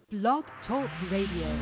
Blog Talk Radio.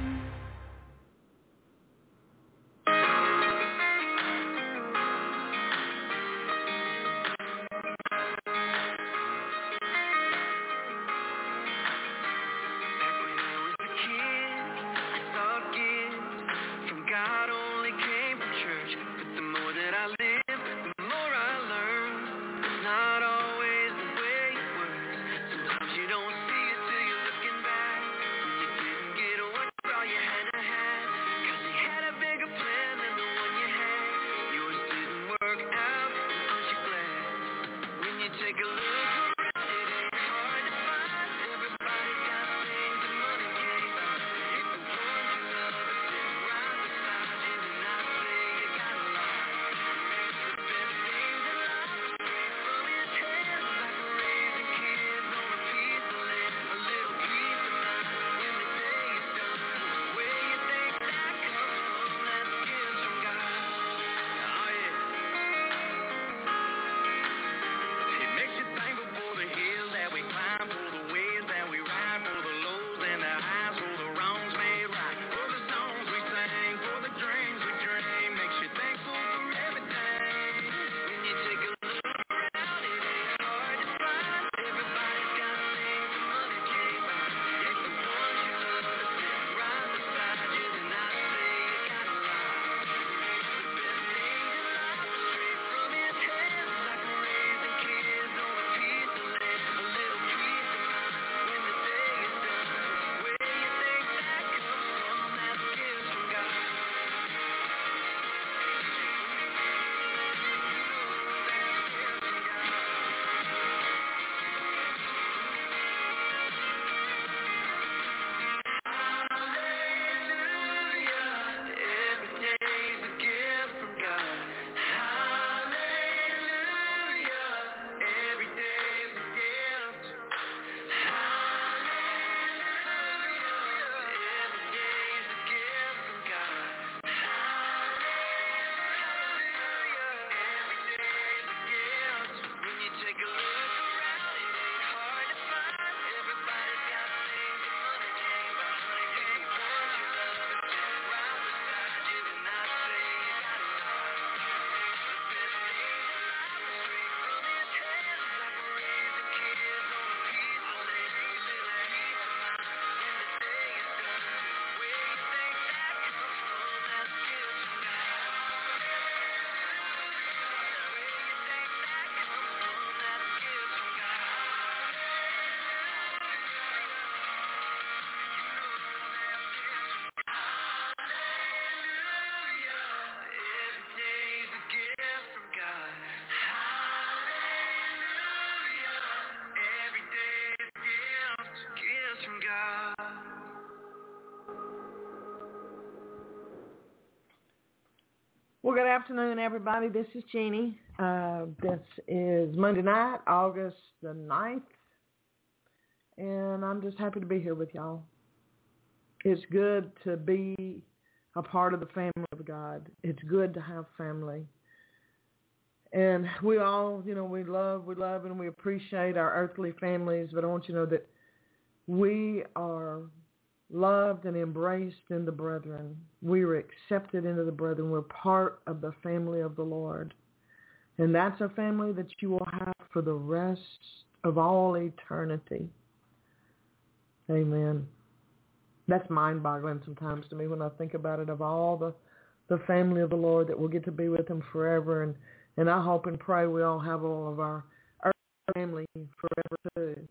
Well, good afternoon, everybody. This is Jeannie. This is Monday night, August the 9th, and I'm just happy to be here with y'all. It's good to be a part of the family of God. It's good to have family. And we all, we love and we appreciate our earthly families, but I want you to know that we are loved and embraced in the brethren. We are accepted into the brethren. We're part of the family of the Lord. And that's a family that you will have for the rest of all eternity. Amen. That's mind-boggling sometimes to me when I think about it, of all the family of the Lord that will get to be with him forever. And I hope and pray we all have all of our family forever too.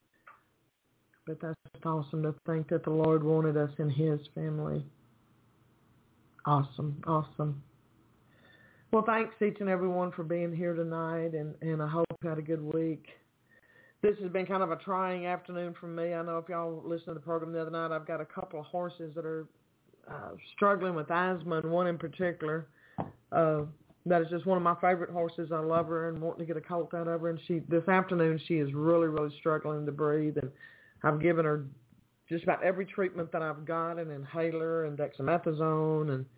But that's just awesome to think that the Lord wanted us in his family. Awesome, awesome. Well, thanks each and every one for being here tonight, and I hope you had a good week. This has been kind of a trying afternoon for me. I know if y'all listened to the program the other night, I've got a couple of horses that are struggling with asthma, and one in particular that is just one of my favorite horses. I love her and wanting to get a colt out of her. And this afternoon she is really, really struggling to breathe, and I've given her just about every treatment that I've got, an inhaler and dexamethasone and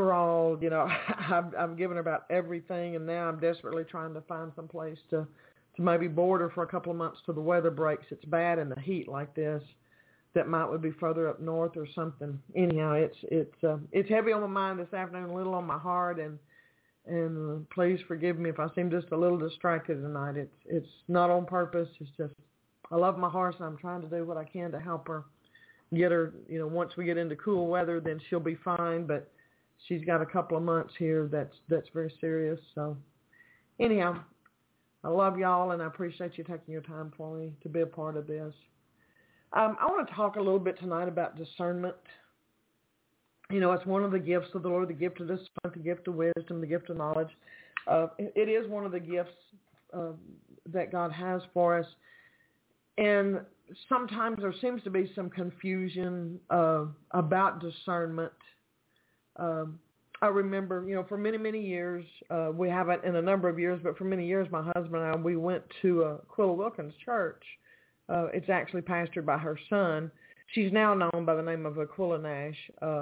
albuterol. I've given her about everything, and now I'm desperately trying to find some place to to maybe border for a couple of months till the weather breaks. It's bad in the heat like this. That would be further up north or something. Anyhow, it's heavy on my mind this afternoon, a little on my heart, and please forgive me if I seem just a little distracted tonight. It's not on purpose. It's just I love my horse, and I'm trying to do what I can to help her. Get her, once we get into cool weather, then she'll be fine. But she's got a couple of months here that's very serious. So anyhow, I love y'all, and I appreciate you taking your time for me to be a part of this. I want to talk a little bit tonight about discernment. It's one of the gifts of the Lord, the gift of discernment, the gift of wisdom, the gift of knowledge. It is one of the gifts that God has for us. And sometimes there seems to be some confusion about discernment. I remember, for many, many years, we haven't in a number of years, but for many years, my husband and I, we went to Aquila Wilkins Church. It's actually pastored by her son. She's now known by the name of Aquila Nash.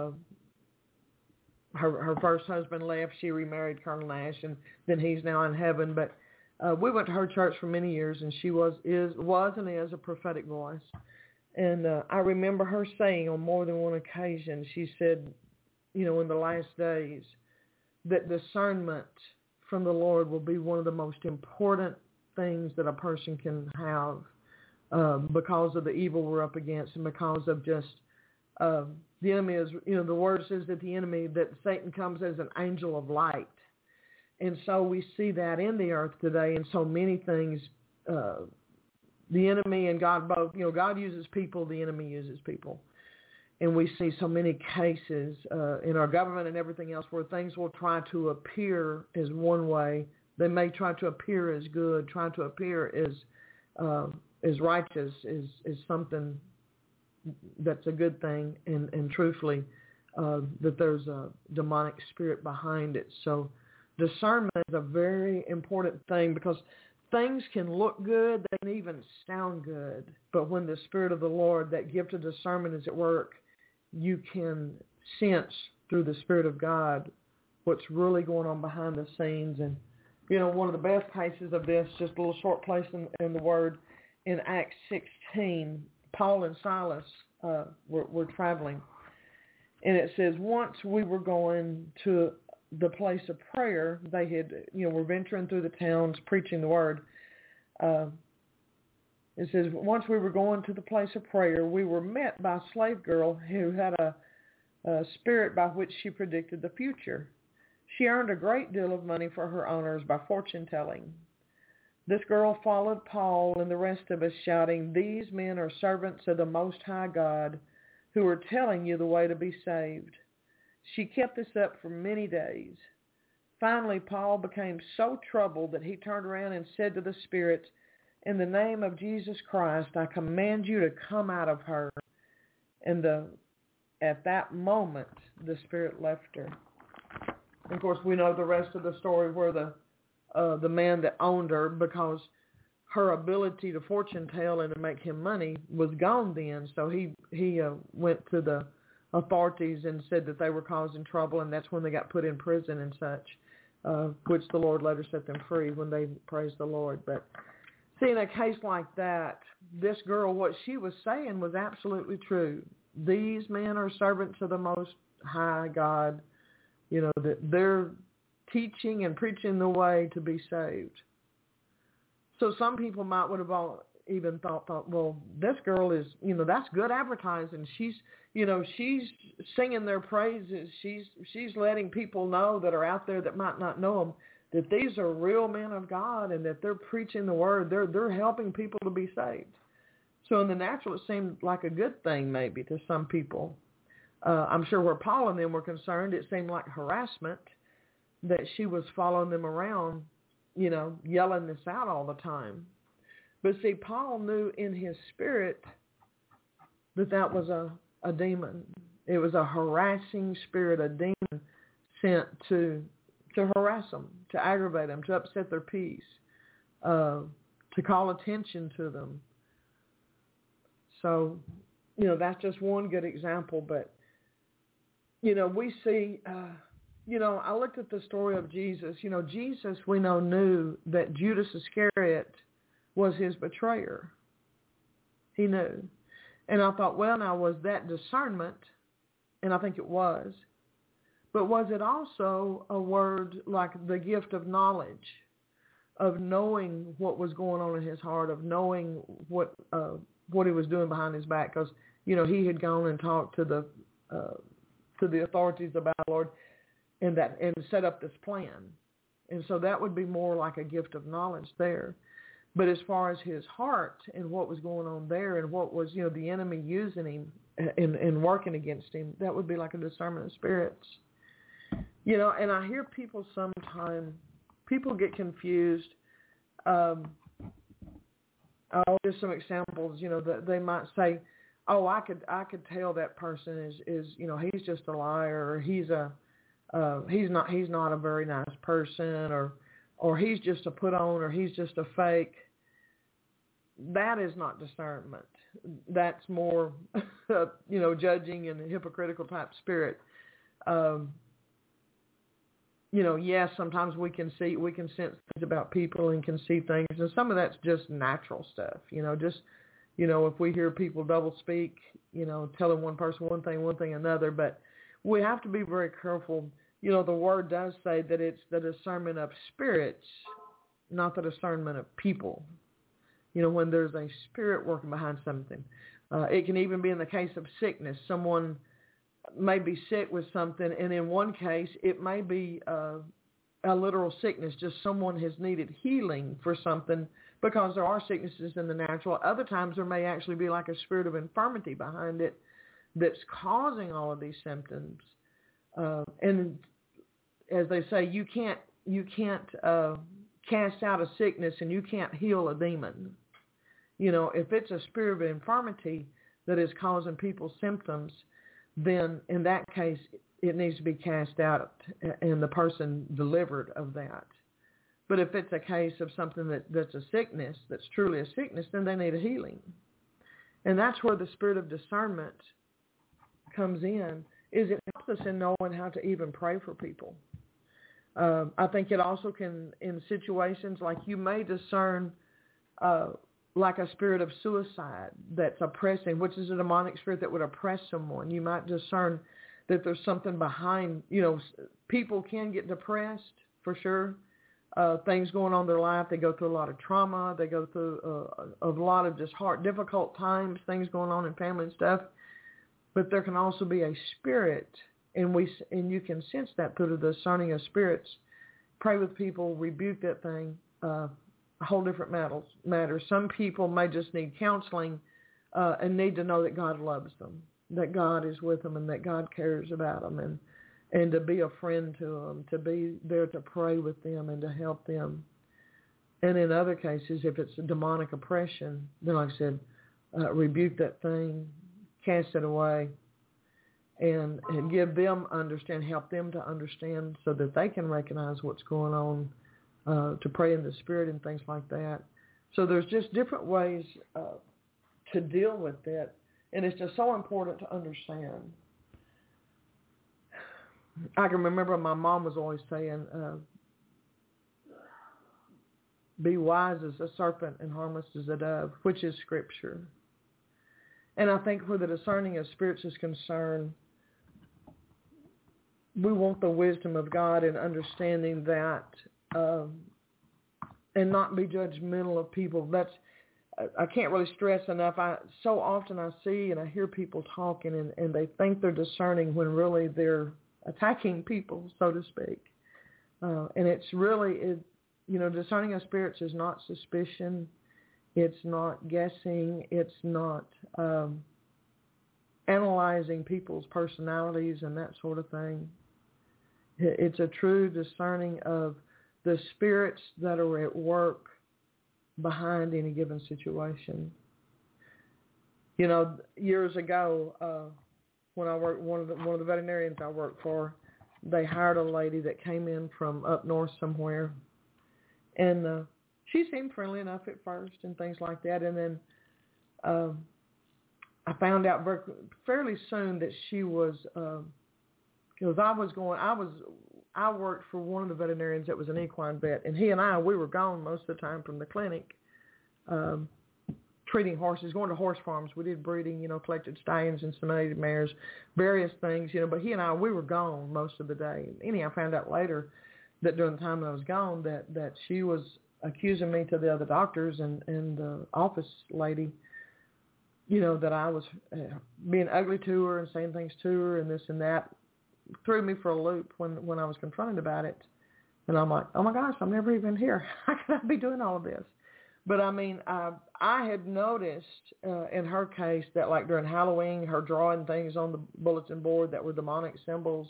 Her first husband left. She remarried Colonel Nash, and then he's now in heaven. But we went to her church for many years, and she was and is a prophetic voice. And I remember her saying on more than one occasion, she said, in the last days, that discernment from the Lord will be one of the most important things that a person can have. Because of the evil we're up against, and because of just the enemy is, the word says that that Satan comes as an angel of light. And so we see that in the earth today in so many things. The enemy and God both, God uses people, the enemy uses people. And we see so many cases in our government and everything else where things will try to appear as one way. They may try to appear as good, try to appear as righteous is something that's a good thing, and truthfully, that there's a demonic spirit behind it. So discernment is a very important thing because things can look good, they can even sound good, but when the Spirit of the Lord, that gift of discernment is at work, you can sense through the Spirit of God what's really going on behind the scenes. And, one of the best cases of this, just a little short place in the Word, in Acts 16, Paul and Silas were traveling. And it says, once we were going to the place of prayer, they had, were venturing through the towns, preaching the word. It says, once we were going to the place of prayer, we were met by a slave girl who had a spirit by which she predicted the future. She earned a great deal of money for her owners by fortune telling. This girl followed Paul and the rest of us, shouting, "These men are servants of the Most High God who are telling you the way to be saved." She kept this up for many days. Finally, Paul became so troubled that he turned around and said to the spirit, "In the name of Jesus Christ, I command you to come out of her." And at that moment, the spirit left her. And of course, we know the rest of the story where the man that owned her, because her ability to fortune tell and to make him money was gone then. So he went to the authorities and said that they were causing trouble, and that's when they got put in prison and such, which the Lord later set them free when they praised the Lord. But see, in a case like that, this girl, what she was saying was absolutely true. These men are servants of the Most High God. That they're teaching and preaching the way to be saved. So some people would have even thought, well, this girl is, that's good advertising. She's singing their praises. She's letting people know that are out there that might not know them that these are real men of God and that they're preaching the word. They're helping people to be saved. So in the natural, it seemed like a good thing maybe to some people. I'm sure where Paul and them were concerned, it seemed like harassment, that she was following them around, yelling this out all the time. But see, Paul knew in his spirit that was a demon. It was a harassing spirit, a demon sent to harass them, to aggravate them, to upset their peace, to call attention to them. So, that's just one good example. But, we see... I looked at the story of Jesus. Jesus, we know, knew that Judas Iscariot was his betrayer. He knew. And I thought, well, now, was that discernment? And I think it was. But was it also a word like the gift of knowledge, of knowing what was going on in his heart, of knowing what he was doing behind his back? Because, he had gone and talked to the authorities about the Lord and set up this plan. And so that would be more like a gift of knowledge there. But as far as his heart and what was going on there and what was, the enemy using him and working against him, that would be like a discernment of spirits. And I hear people sometimes, people get confused. I'll give some examples, that they might say, oh, I could tell that person is he's just a liar, or he's not a very nice person, or he's just a put on, or he's just a fake. That is not discernment. That's more, judging and hypocritical type spirit. Yes, sometimes we can sense things about people and can see things, and some of that's just natural stuff. If we hear people double speak, telling one person one thing another, but we have to be very careful. The word does say that it's the discernment of spirits, not the discernment of people. When there's a spirit working behind something. It can even be in the case of sickness. Someone may be sick with something, and in one case, it may be a literal sickness. Just someone has needed healing for something because there are sicknesses in the natural. Other times, there may actually be like a spirit of infirmity behind it that's causing all of these symptoms. And as they say, you can't cast out a sickness and you can't heal a demon. If it's a spirit of infirmity that is causing people's symptoms, then in that case, it needs to be cast out and the person delivered of that. But if it's a case of something that's a sickness, that's truly a sickness, then they need a healing. And that's where the spirit of discernment comes in, is it helps us in knowing how to even pray for people. I think it also can, in situations like you may discern like a spirit of suicide that's oppressing, which is a demonic spirit that would oppress someone. You might discern that there's something behind, people can get depressed for sure. Things going on in their life. They go through a lot of trauma. They go through a lot of just hard, difficult times, things going on in family and stuff. But there can also be a spirit, and you can sense that through the discerning of spirits. Pray with people, rebuke that thing. A whole different matter. Some people may just need counseling and need to know that God loves them, that God is with them, and that God cares about them, and to be a friend to them, to be there to pray with them and to help them. And in other cases, if it's a demonic oppression, then like I said, rebuke that thing, cast it away, and give them help them to understand so that they can recognize what's going on, to pray in the spirit and things like that. So there's just different ways to deal with it, and it's just so important to understand. I can remember my mom was always saying, be wise as a serpent and harmless as a dove, which is scripture. And I think where the discerning of spirits is concerned, we want the wisdom of God in understanding that, and not be judgmental of people. I can't really stress enough. So often I see and I hear people talking and they think they're discerning when really they're attacking people, so to speak. And it's really, discerning of spirits is not suspicion. It's not guessing. It's not analyzing people's personalities and that sort of thing. It's a true discerning of the spirits that are at work behind any given situation. Years ago, when I worked, one of the veterinarians I worked for, they hired a lady that came in from up north somewhere, and she seemed friendly enough at first and things like that, and then I found out fairly soon that she was, because I worked for one of the veterinarians that was an equine vet, and he and we were gone most of the time from the clinic treating horses, going to horse farms. We did breeding, collected stallions, inseminated mares, various things, but he and I, we were gone most of the day. Anyhow, I found out later that during the time that I was gone that she was accusing me to the other doctors and the office lady, that I was being ugly to her and saying things to her and this and that. Threw me for a loop when I was confronted about it. And I'm like, oh my gosh, I'm never even here. How can I be doing all of this? But I mean, I had noticed in her case that like during Halloween, her drawing things on the bulletin board that were demonic symbols,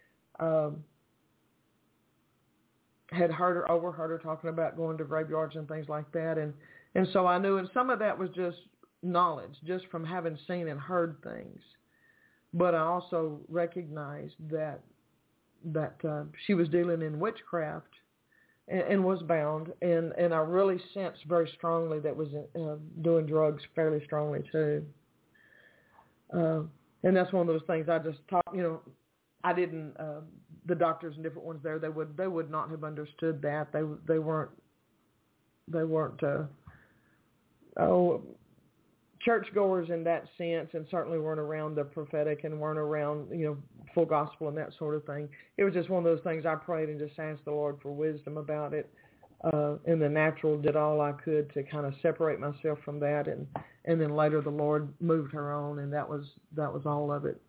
had overheard her talking about going to graveyards and things like that. And so I knew, and some of that was just knowledge, just from having seen and heard things. But I also recognized that she was dealing in witchcraft and was bound, and I really sensed very strongly that was doing drugs fairly strongly too. And that's one of those things I just taught, I didn't, the doctors and different ones there, they would not have understood that. They weren't churchgoers in that sense, and certainly weren't around the prophetic and weren't around, full gospel and that sort of thing. It was just one of those things I prayed and just asked the Lord for wisdom about it. In the natural, did all I could to kind of separate myself from that, and then later the Lord moved her on, and that was all of it.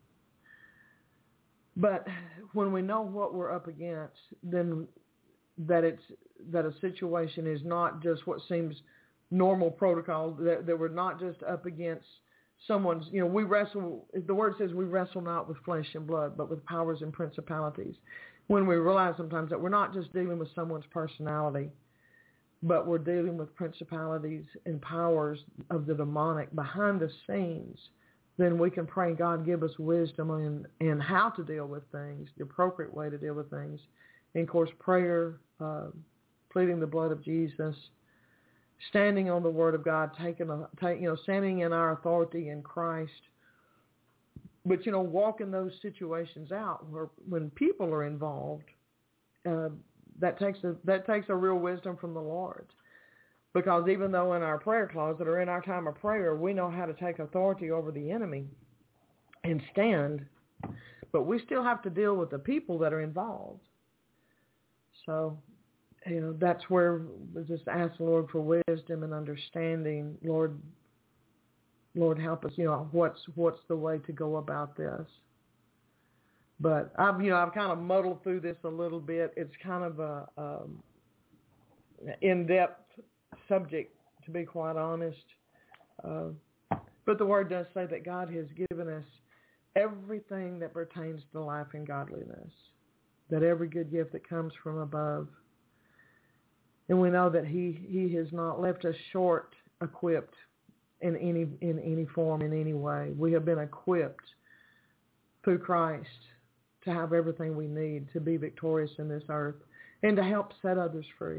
But when we know what we're up against, then that a situation is not just what seems normal protocol, that we're not just up against someone's, we wrestle, the word says we wrestle not with flesh and blood, but with powers and principalities. When we realize sometimes that we're not just dealing with someone's personality, but we're dealing with principalities and powers of the demonic behind the scenes, then we can pray, God, give us wisdom in how to deal with things, the appropriate way to deal with things. And of course, prayer, pleading the blood of Jesus, standing on the Word of God, standing in our authority in Christ. But walking those situations out where when people are involved, that takes a real wisdom from the Lord. Because even though in our prayer closet or in our time of prayer, we know how to take authority over the enemy and stand, but we still have to deal with the people that are involved. So, that's where we just ask the Lord for wisdom and understanding. Lord, help us. What's the way to go about this? But I've kind of muddled through this a little bit. It's kind of a in-depth subject, to be quite honest. But the Word does say that God has given us everything that pertains to life and godliness, that every good gift that comes from above. And we know that He has not left us short equipped in any form, in any way. We have been equipped through Christ to have everything we need to be victorious in this earth and to help set others free.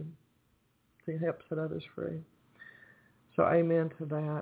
So amen to that.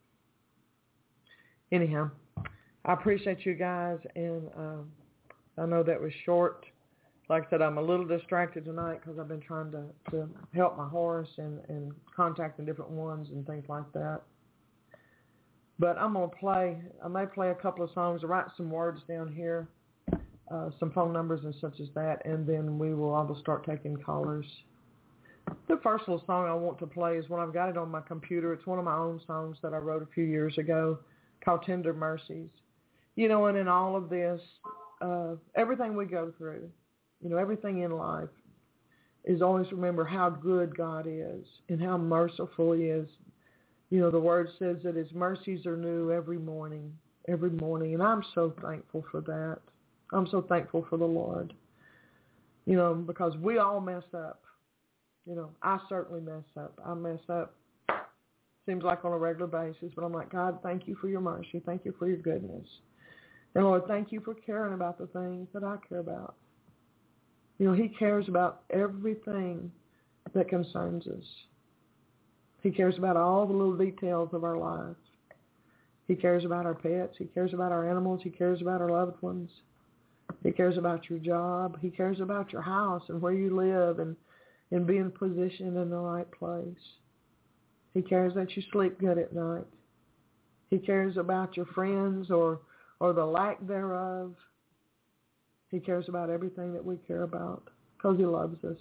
Anyhow, I appreciate you guys, and I know that was short. Like I said, I'm a little distracted tonight because I've been trying to help my horse and contacting different ones and things like that. But I may play a couple of songs, write some words down here, some phone numbers and such as that, and then I will start taking callers. The first little song I want to play is one I've got it on my computer. It's one of my own songs that I wrote a few years ago called Tender Mercies. And in all of this, everything we go through, everything in life is always remember how good God is and how merciful He is. The Word says that His mercies are new every morning, and I'm so thankful for that. I'm so thankful for the Lord, because we all mess up. I certainly mess up. I mess up, seems like on a regular basis, but I'm like, God, thank You for Your mercy. Thank You for Your goodness. And Lord, thank You for caring about the things that I care about. He cares about everything that concerns us. He cares about all the little details of our lives. He cares about our pets. He cares about our animals. He cares about our loved ones. He cares about your job. He cares about your house and where you live and being positioned in the right place. He cares that you sleep good at night. He cares about your friends or the lack thereof. He cares about everything that we care about because he loves us.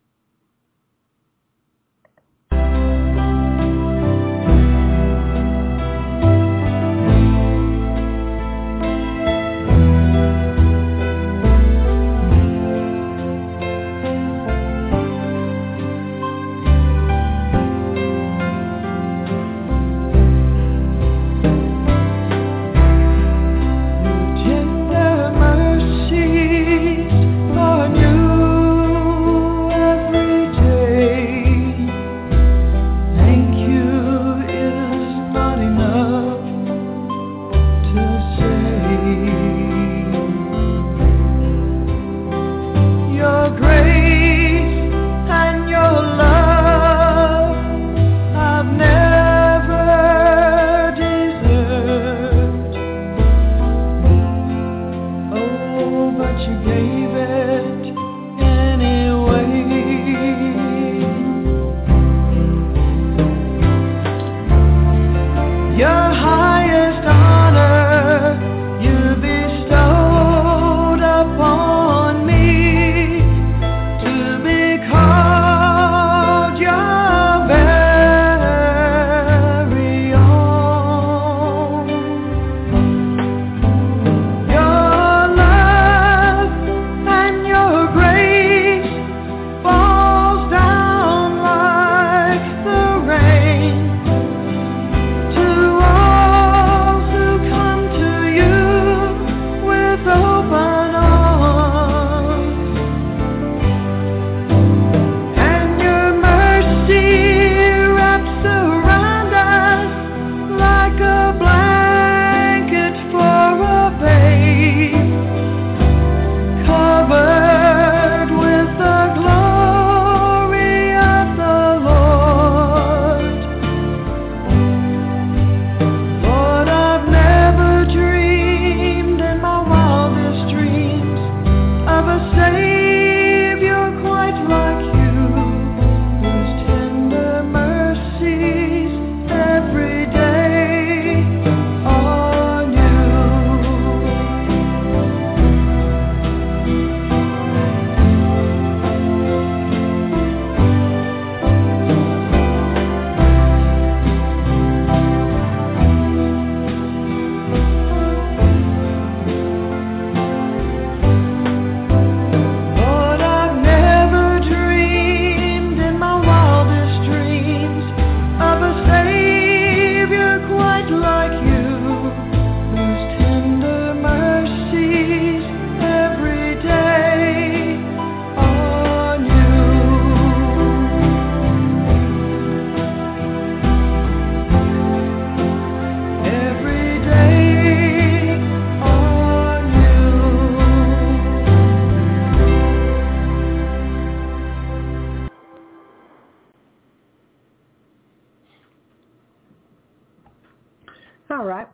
All right.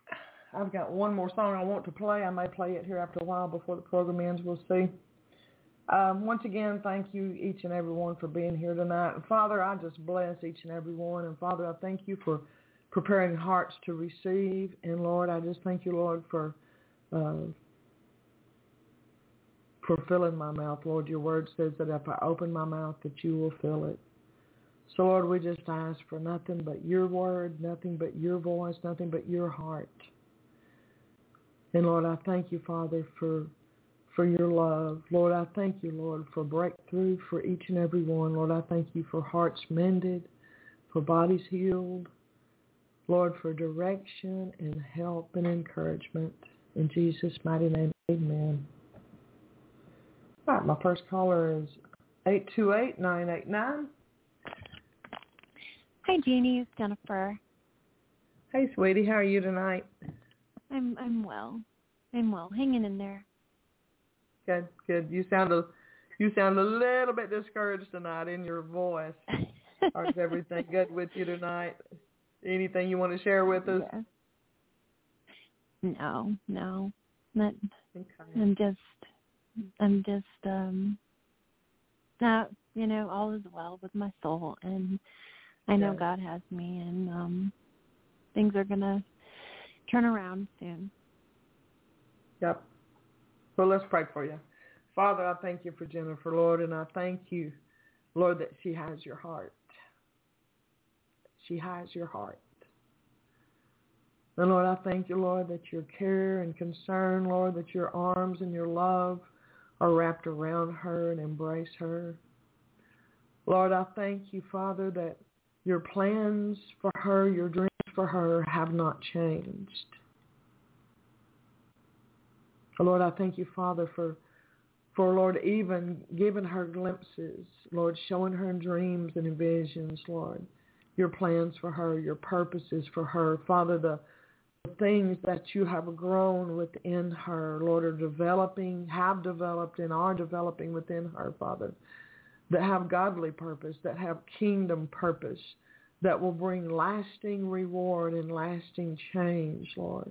I've got one more song I want to play. I may play it here after a while before the program ends. We'll see. Once again, thank you each and every one for being here tonight. And Father, I just bless each and every one. And Father, I thank you for preparing hearts to receive. And Lord, I just thank you, Lord, for filling my mouth. Lord, your word says that if I open my mouth, that you will fill it. So, Lord, we just ask for nothing but your word, nothing but your voice, nothing but your heart. And, Lord, I thank you, Father, for your love. Lord, I thank you, Lord, for breakthrough for each and every one. Lord, I thank you for hearts mended, for bodies healed. Lord, for direction and help and encouragement. In Jesus' mighty name, amen. All right, my first caller is 828-989. Hi, Jeannie. It's Jennifer. Hey, sweetie. How are you tonight? I'm well. I'm well. Hanging in there. Good, good. You sound a little bit discouraged tonight in your voice. Or is everything good with you tonight? Anything you want to share with us? Yeah. No. Not, okay. I'm just, all is well with my soul. And I know Yes. God has me, and things are going to turn around soon. Yep. Well, let's pray for you. Father, I thank you for Jennifer, Lord, and I thank you, Lord, that she has your heart. She has your heart. And Lord, I thank you, Lord, that your care and concern, Lord, that your arms and your love are wrapped around her and embrace her. Lord, I thank you, Father, that your plans for her, your dreams for her have not changed. Lord, I thank you, Father, for Lord, even giving her glimpses, Lord, showing her in dreams and in visions, Lord, your plans for her, your purposes for her. Father, the things that you have grown within her, Lord, are developing, have developed, and are developing within her, Father, that have godly purpose, that have kingdom purpose, that will bring lasting reward and lasting change, Lord.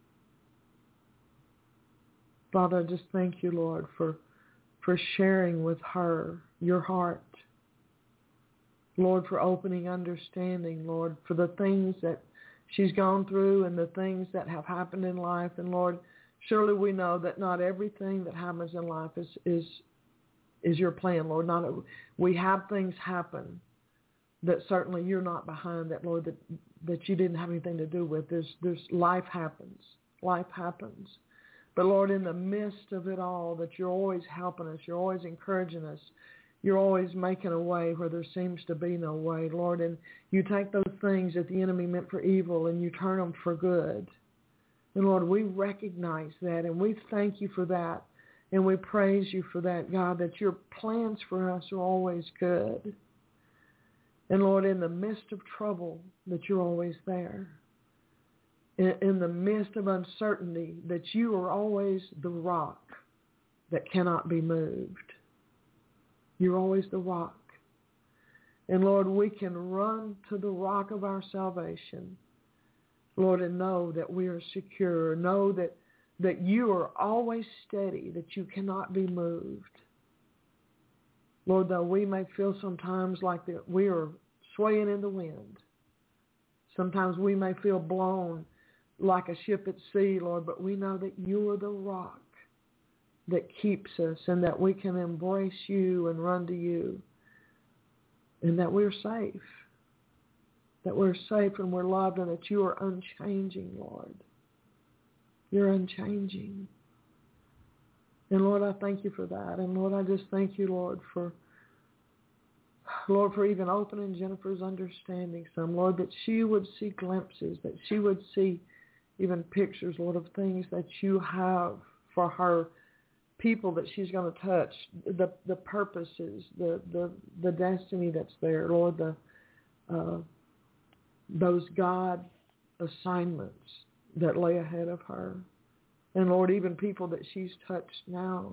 Father, I just thank you, Lord, for sharing with her your heart. Lord, for opening understanding, Lord, for the things that she's gone through and the things that have happened in life. And Lord, surely we know that not everything that happens in life is your plan, Lord. We have things happen that certainly you're not behind, that, Lord, that you didn't have anything to do with. There's life happens. Life happens. But Lord, in the midst of it all, that you're always helping us, you're always encouraging us, you're always making a way where there seems to be no way, Lord. And you take those things that the enemy meant for evil and you turn them for good. And Lord, we recognize that and we thank you for that. And we praise you for that, God, that your plans for us are always good. And Lord, in the midst of trouble, that you're always there. In the midst of uncertainty, that you are always the rock that cannot be moved. You're always the rock. And Lord, we can run to the rock of our salvation, Lord, and know that we are secure. Know that you are always steady, that you cannot be moved. Lord, though we may feel sometimes like that we are swaying in the wind. Sometimes we may feel blown like a ship at sea, Lord, but we know that you are the rock that keeps us and that we can embrace you and run to you and that we're safe, that we're safe and we're loved and that you are unchanging, Lord. You're unchanging. And Lord, I thank you for that. And Lord, I just thank you, Lord, for even opening Jennifer's understanding some, Lord, that she would see glimpses, that she would see even pictures, Lord, of things that you have for her, people that she's going to touch, the purposes, the destiny that's there, Lord, those God assignments that lay ahead of her. And Lord, even people that she's touched now.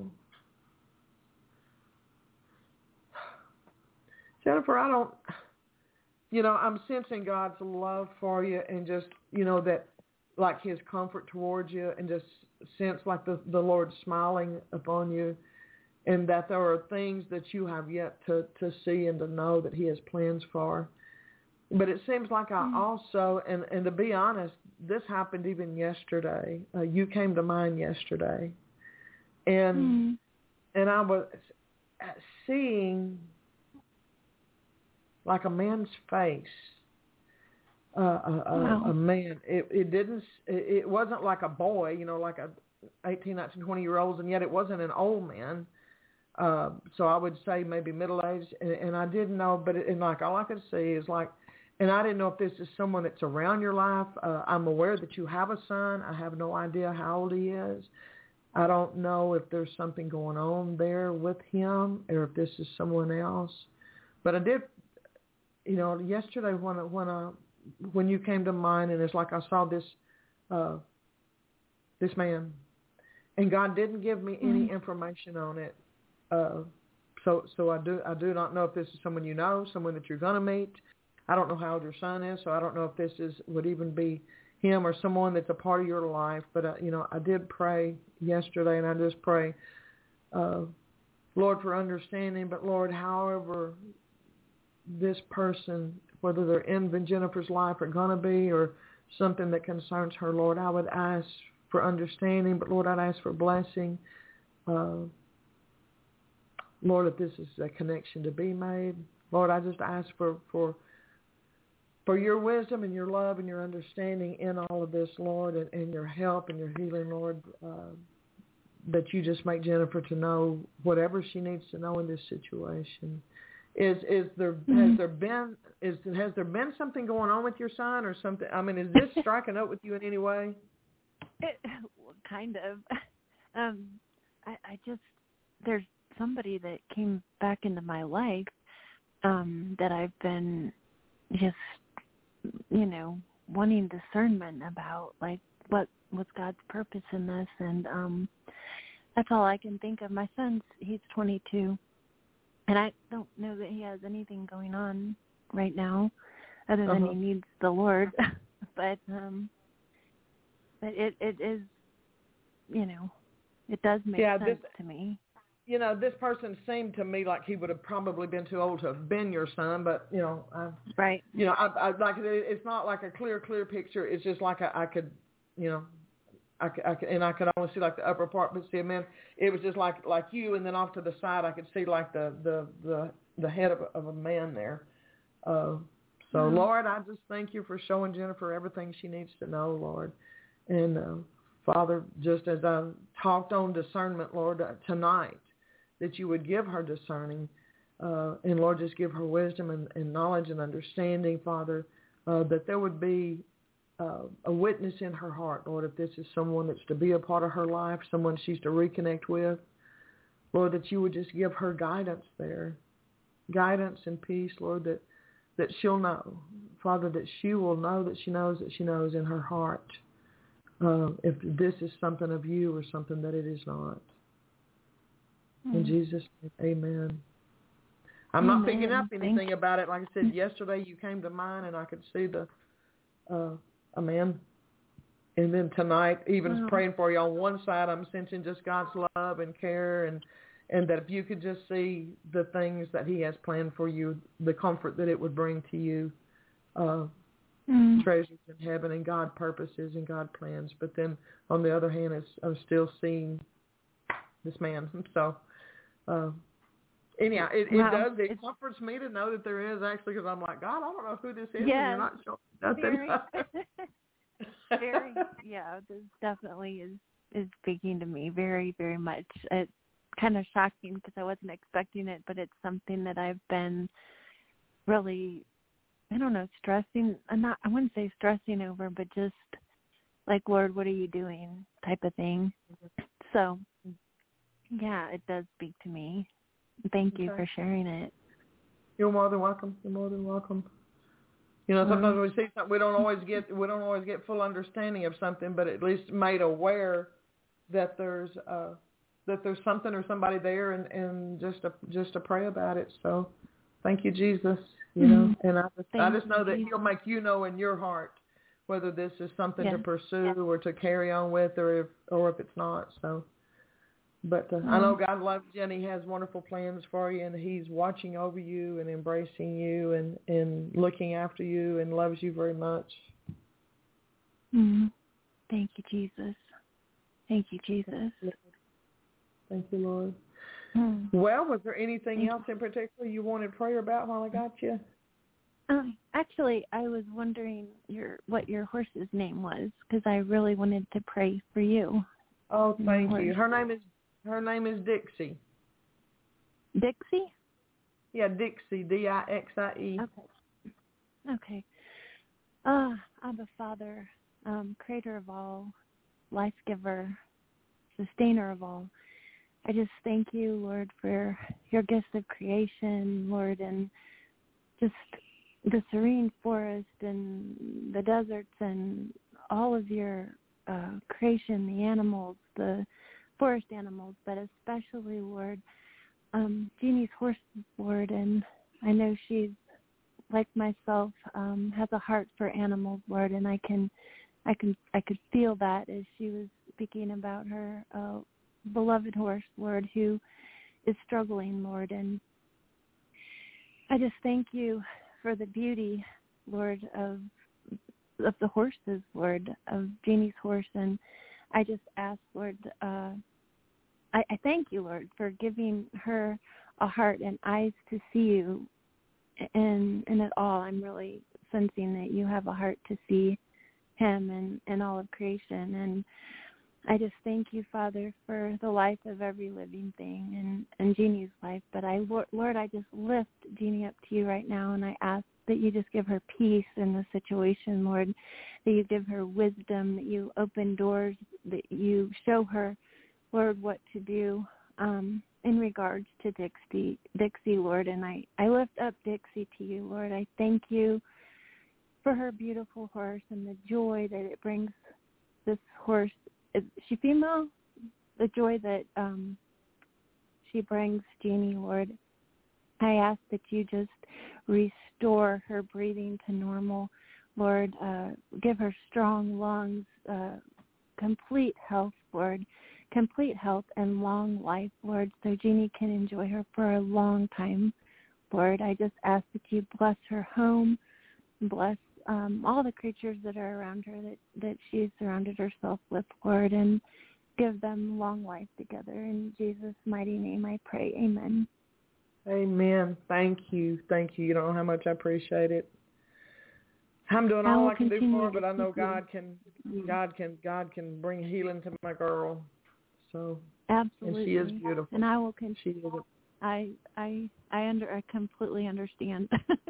Jennifer, I'm sensing God's love for you and just, that like his comfort towards you and just sense like the Lord smiling upon you and that there are things that you have yet to see and to know that he has plans for. But it seems like I also, and to be honest, this happened even yesterday. You came to mind yesterday. And I was seeing like a man's face. A man. It wasn't like a boy, like a 18, 19, 20-year-olds, and yet it wasn't an old man. So I would say maybe middle-aged, and I didn't know, but all I could see is like, and I didn't know if this is someone that's around your life. I'm aware that you have a son. I have no idea how old he is. I don't know if there's something going on there with him or if this is someone else. But I did, yesterday when you came to mind, and it's like I saw this man, and God didn't give me any information on it. So I do not know if this is someone you know, someone that you're going to meet. I don't know how old your son is, so I don't know if this would even be him or someone that's a part of your life. But I did pray yesterday, and I just pray, Lord, for understanding. But Lord, however this person whether they're in Jennifer's life or going to be, or something that concerns her, Lord, I would ask for understanding, but Lord, I'd ask for blessing. Lord, if this is a connection to be made, Lord, I just ask for your wisdom and your love and your understanding in all of this, Lord, and your help and your healing, Lord, that you just make Jennifer to know whatever she needs to know in this situation. Has there been something going on with your son or something? I mean, is this striking up with you in any way? Kind of. I just, there's somebody that came back into my life that I've been just, wanting discernment about, like, what's God's purpose in this, and that's all I can think of. My he's 22, and I don't know that he has anything going on right now other than he needs the Lord, but it is, it does make sense to me. This person seemed to me like he would have probably been too old to have been your son, but right. I like it's not like a clear picture. It's just like I could, I could only see like the upper part, but see, man, it was just like you, and then off to the side, I could see like the head of a man there. Lord, I just thank you for showing Jennifer everything she needs to know, Lord, and Father, just as I talked on discernment, Lord, tonight, that you would give her discerning, and Lord, just give her wisdom and knowledge and understanding, Father, that there would be a witness in her heart, Lord, if this is someone that's to be a part of her life, someone she's to reconnect with, Lord, that you would just give her guidance there, guidance and peace, Lord, that she'll know, Father, that she will know that she knows in her heart, if this is something of you or something that it is not. In Jesus' name, amen. I'm not picking up anything about it. Like I said, yesterday you came to mind and I could see a man. And then tonight, even praying for you on one side, I'm sensing just God's love and care, and that if you could just see the things that he has planned for you, the comfort that it would bring to you, treasures in heaven and God purposes and God plans. But then on the other hand, I'm still seeing this man. So anyhow, it comforts me to know that there is actually, because I'm like, God, I don't know who this is, and you're not showing nothing. Very, this definitely is speaking to me very, very much. It's kind of shocking because I wasn't expecting it, but it's something that I've been really, I don't know, stressing. I wouldn't say stressing over, but just like, Lord, what are you doing type of thing. So, yeah, it does speak to me. Thank you for sharing it. You're more than welcome. You're more than welcome. Sometimes when we see something, we don't always get full understanding of something, but at least made aware that there's something or somebody there, and just to pray about it. So, thank you, Jesus. And I just know that he'll make you know in your heart whether this is something to pursue or to carry on with, or if it's not. So, but I know God loves you and he has wonderful plans for you, and he's watching over you and embracing you and looking after you and loves you very much. Thank you, Jesus. Thank you, Jesus. Thank you, Lord. Well, was there anything else in particular you wanted prayer about while I got you? Actually, I was wondering what your horse's name was, because I really wanted to pray for you. Oh, thank you. Her name is Dixie. Dixie? Yeah, Dixie, Dixie. Okay. Abba Father, creator of all, life giver, sustainer of all, I just thank you, Lord, for your gifts of creation, Lord, and just the serene forest and the deserts and all of your creation, the animals, the forest animals, but especially, Lord, Jeannie's horse, Lord, and I know she's, like myself, has a heart for animals, Lord, and I could feel that as she was speaking about her beloved horse, Lord, who is struggling, Lord, and I just thank you for the beauty, Lord, of the horses, Lord, of Jeannie's horse. And I just ask, Lord, I thank you, Lord, for giving her a heart and eyes to see you in it all. I'm really sensing that you have a heart to see him and all of creation. And I just thank you, Father, for the life of every living thing and Jeannie's life. But Lord, I just lift Jeannie up to you right now, and I ask that you just give her peace in the situation, Lord, that you give her wisdom, that you open doors, that you show her, Lord, what to do in regards to Dixie, Lord. And I lift up Dixie to you, Lord. I thank you for her beautiful horse and the joy that it brings this horse. Is she female? The joy that she brings Jeannie, Lord. I ask that you just restore her breathing to normal, Lord. Give her strong lungs, complete health, Lord. Complete health and long life, Lord, so Jeannie can enjoy her for a long time, Lord. I just ask that you bless her home, bless all the creatures that are around her that she's surrounded herself with, Lord, and give them long life together. In Jesus' mighty name I pray. Amen. Amen. Thank you. Thank you. You don't know how much I appreciate it. I'm doing all I can do for her, but I know God can bring healing to my girl. So absolutely. And she is beautiful. And I will continue. I completely understand.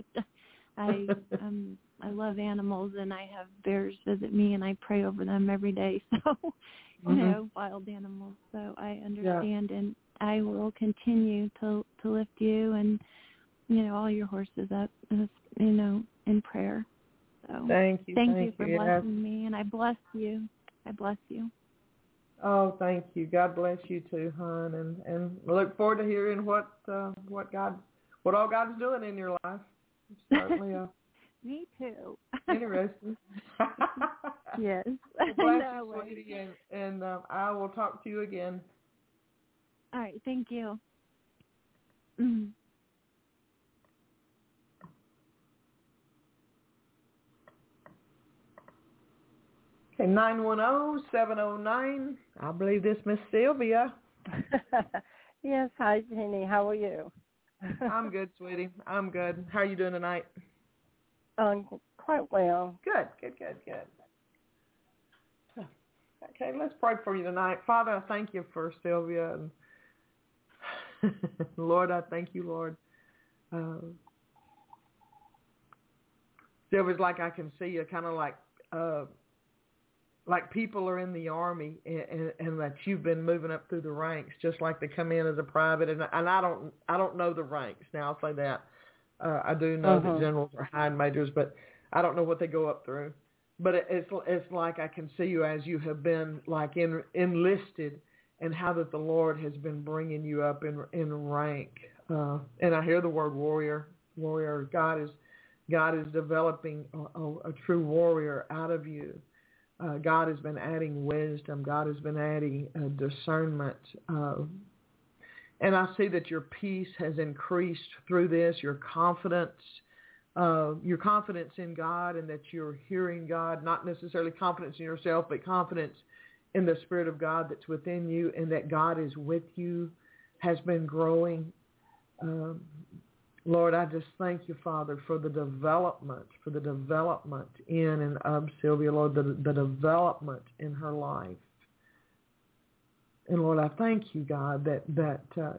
I love animals, and I have bears visit me, and I pray over them every day. So, you know, wild animals. So I understand, and I will continue to lift you and, you know, all your horses up, you know, in prayer. So thank you for blessing me, and I bless you. I bless you. Oh, thank you. God bless you too, hon, and look forward to hearing what all God's doing in your life. Certainly. Me too. Interesting. Yes. Well, bless you, sweetie, and I will talk to you again. All right. Thank you. Okay, 910-709. I believe this Miss Sylvia. Yes. Hi, Jeannie. How are you? I'm good, sweetie. I'm good. How are you doing tonight? Quite well. Good. Okay, let's pray for you tonight. Father, I thank you for Sylvia. And Lord, I thank you, Lord. Sylvia's like I can see you, kind of like people are in the Army and that you've been moving up through the ranks, just like they come in as a private. And I don't know the ranks. Now, I'll say that. I do know that generals are high and majors, but I don't know what they go up through. But it's like I can see you as you have been like enlisted, and how that the Lord has been bringing you up in rank. And I hear the word warrior. God is developing a true warrior out of you. God has been adding wisdom. God has been adding discernment. And I see that your peace has increased through this, your confidence in God, and that you're hearing God, not necessarily confidence in yourself, but confidence in the Spirit of God that's within you, and that God is with you, has been growing. Lord, I just thank you, Father, for the development in and of Sylvia, Lord, the development in her life. And Lord, I thank you, God, that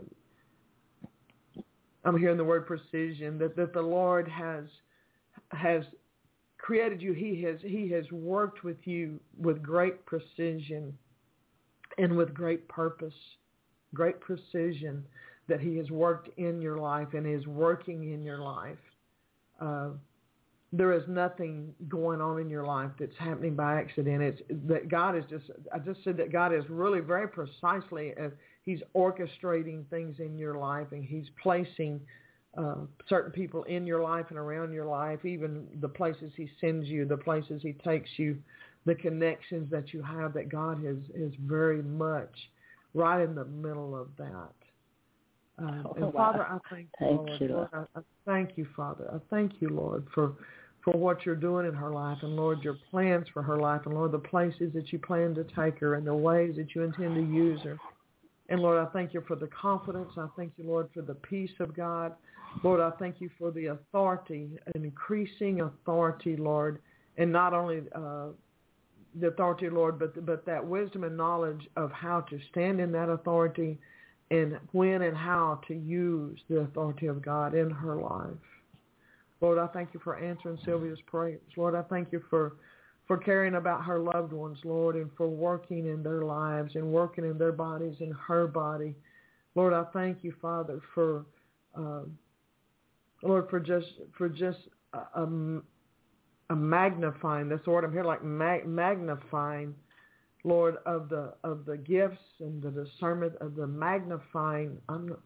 I'm hearing the word precision, that the Lord has created you. He has worked with you with great precision and with great purpose, great precision, that he has worked in your life and is working in your life. There is nothing going on in your life that's happening by accident. It's that God is I just said that God is really very precisely, he's orchestrating things in your life, and he's placing certain people in your life and around your life, even the places he sends you, the places he takes you, the connections that you have, that God is very much right in the middle of that. And wow. Father, I thank you, Thank you, Lord. I thank you, Father. I thank you, Lord, for what you're doing in her life, and Lord, your plans for her life, and Lord, the places that you plan to take her and the ways that you intend to use her. And Lord, I thank you for the confidence. I thank you, Lord, for the peace of God. Lord, I thank you for the authority, an increasing authority, Lord, and not only the authority, Lord, but that wisdom and knowledge of how to stand in that authority and when and how to use the authority of God in her life. Lord, I thank you for answering Sylvia's prayers. Lord, I thank you for caring about her loved ones, Lord, and for working in their lives and working in their bodies and her body. Lord, I thank you, Father, for Lord, for just a magnifying. That's the word I'm hearing, like magnifying, Lord, of the gifts and the discernment of the magnifying.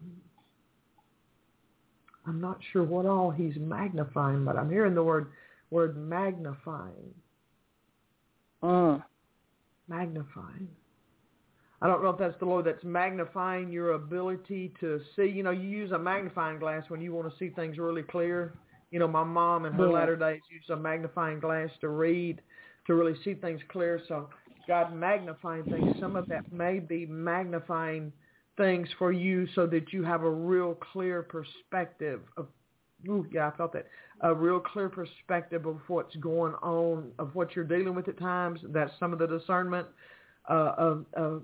I'm not sure what all he's magnifying, but I'm hearing the word magnifying. Magnifying. I don't know if that's the Lord that's magnifying your ability to see. You know, you use a magnifying glass when you want to see things really clear. You know, my mom in her latter days used a magnifying glass to read, to really see things clear. So God magnifying things, some of that may be magnifying things for you so that you have a real clear perspective of, I felt that, a real clear perspective of what's going on, of what you're dealing with at times. That's some of the discernment of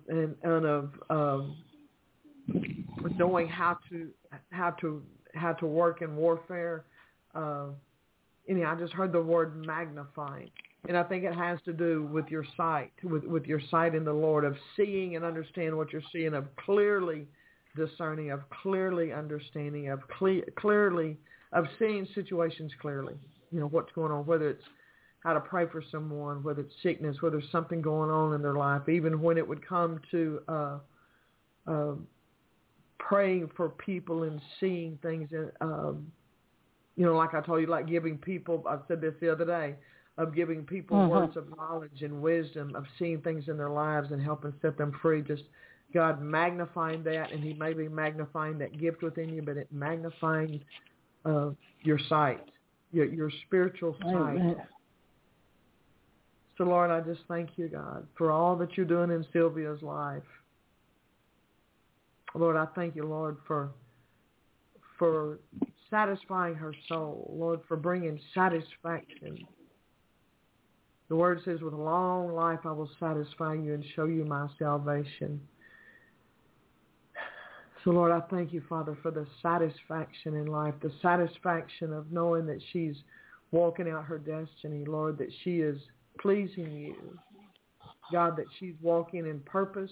knowing how to work in warfare. Anyhow, I just heard the word magnifying. And I think it has to do with your sight, with your sight in the Lord, of seeing and understanding what you're seeing, of clearly discerning, of clearly understanding, of clearly, of seeing situations clearly. You know, what's going on, whether it's how to pray for someone, whether it's sickness, whether there's something going on in their life, even when it would come to praying for people and seeing things, you know, like I told you, like giving people, I said this the other day, of giving people words of knowledge and wisdom, of seeing things in their lives and helping set them free. Just God magnifying that, and he may be magnifying that gift within you, but it magnifying your sight, your spiritual sight. Amen. So, Lord, I just thank you, God, for all that you're doing in Sylvia's life. Lord, I thank you, Lord, for satisfying her soul. Lord, for bringing satisfaction. The word says, with a long life I will satisfy you and show you my salvation. So, Lord, I thank you, Father, for the satisfaction in life, the satisfaction of knowing that she's walking out her destiny, Lord, that she is pleasing you. God, that she's walking in purpose.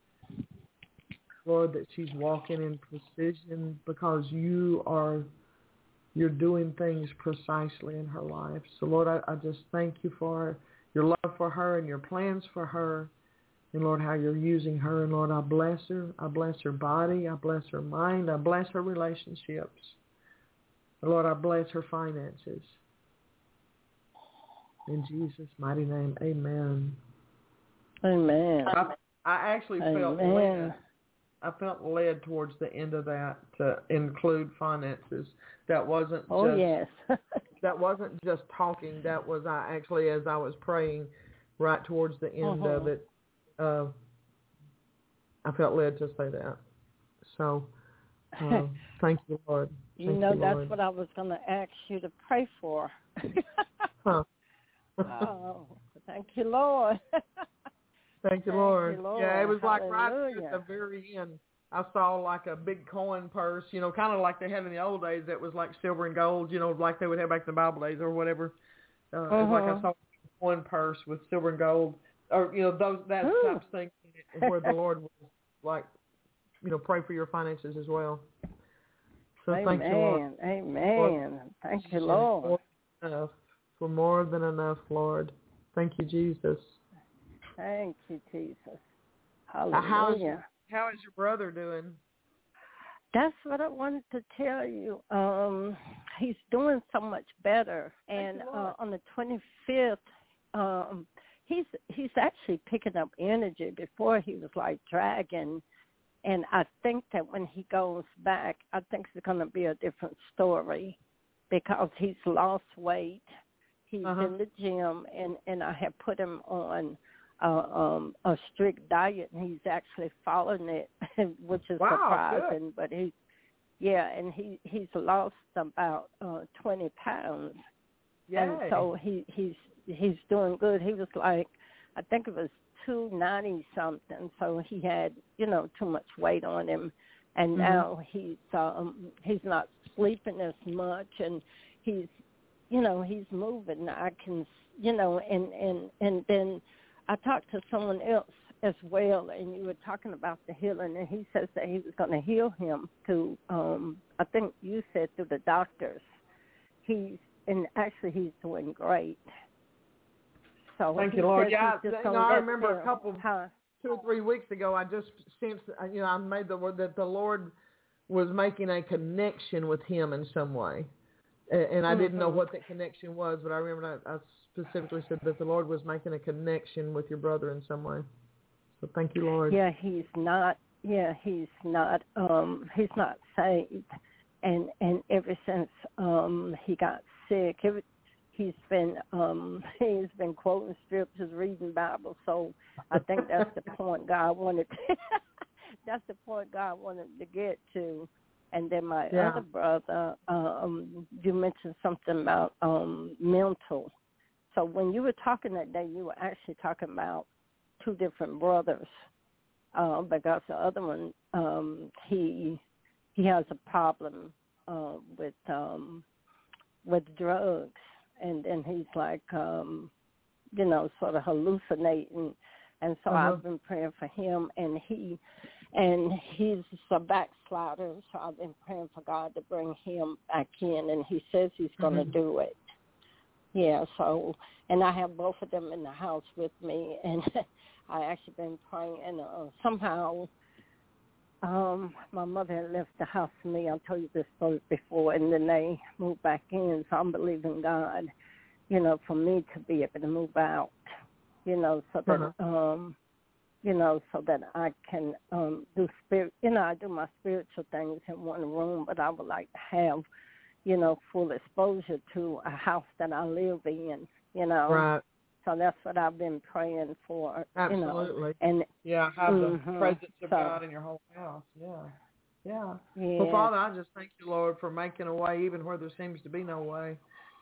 Lord, that she's walking in precision because you're doing things precisely in her life. So, Lord, I just thank you for your love for her and your plans for her. And, Lord, how you're using her. And, Lord, I bless her. I bless her body. I bless her mind. I bless her relationships. And, Lord, I bless her finances. In Jesus' mighty name, amen. Amen. I actually felt led. I felt led towards the end of that to include finances. That wasn't that wasn't just talking. That was actually, as I was praying right towards the end of it, I felt led to say that. So thank you, Lord. Thank you, Lord. That's what I was going to ask you to pray for. Oh, thank you, Lord. Thank you, Lord. Yeah, it was Hallelujah. like right at the very end. I saw like a big coin purse, you know, kind of like they had in the old days that was like silver and gold, you know, like they would have back in the Bible days or whatever. It was like I saw a coin purse with silver and gold, or, you know, that type of thing where the Lord was like, you know, pray for your finances as well. So Amen. thank you, Lord. Amen. Lord, thank you, Lord. For more than enough, Lord. Thank you, Jesus. Thank you, Jesus. Hallelujah. How is your brother doing? That's what I wanted to tell you. He's doing so much better. And on the 25th, he's actually picking up energy. Before he was like dragging, And I think that when he goes back, I think it's going to be a different story because he's lost weight. He's in the gym, and I have put him on a strict diet, and he's actually following it, which is surprising. Good. But and he's lost about 20 pounds. Yay. And so he's doing good. He was like, I think it was 290 something. So he had, too much weight on him, and now he's not sleeping as much, and he's moving. I can, and then I talked to someone else as well, and you were talking about the healing, and he says that he was going to heal him through, I think you said through the doctors. He's doing great. So thank you, Lord. Yeah, I remember a couple, 2 or 3 weeks ago, I just sensed, I made the word that the Lord was making a connection with him in some way. And I didn't know what that connection was, but I remember I specifically said that the Lord was making a connection with your brother in some way. So thank you, Lord. Yeah, he's not saved. And ever since he got sick, he's been quoting scriptures, reading Bible. So I think that's the point God wanted. That's the point God wanted to get to. And then my other brother, you mentioned something about mental. So when you were talking that day, you were actually talking about 2 different brothers, because the other one, he has a problem with drugs, and then he's like, sort of hallucinating. And so I've been praying for him, and he's a backslider, so I've been praying for God to bring him back in, and he says he's going to do it. Yeah, so, and I have both of them in the house with me, and I actually been praying, and somehow my mother had left the house for me. I told you this story before, and then they moved back in, so I'm believing God, for me to be able to move out, so that, so that I can do spirit. I do my spiritual things in one room, but I would like to have, full exposure to a house that I live in. Right. So that's what I've been praying for. Absolutely. And have the presence of God in your whole house. Yeah. Well, Father, I just thank you, Lord, for making a way even where there seems to be no way.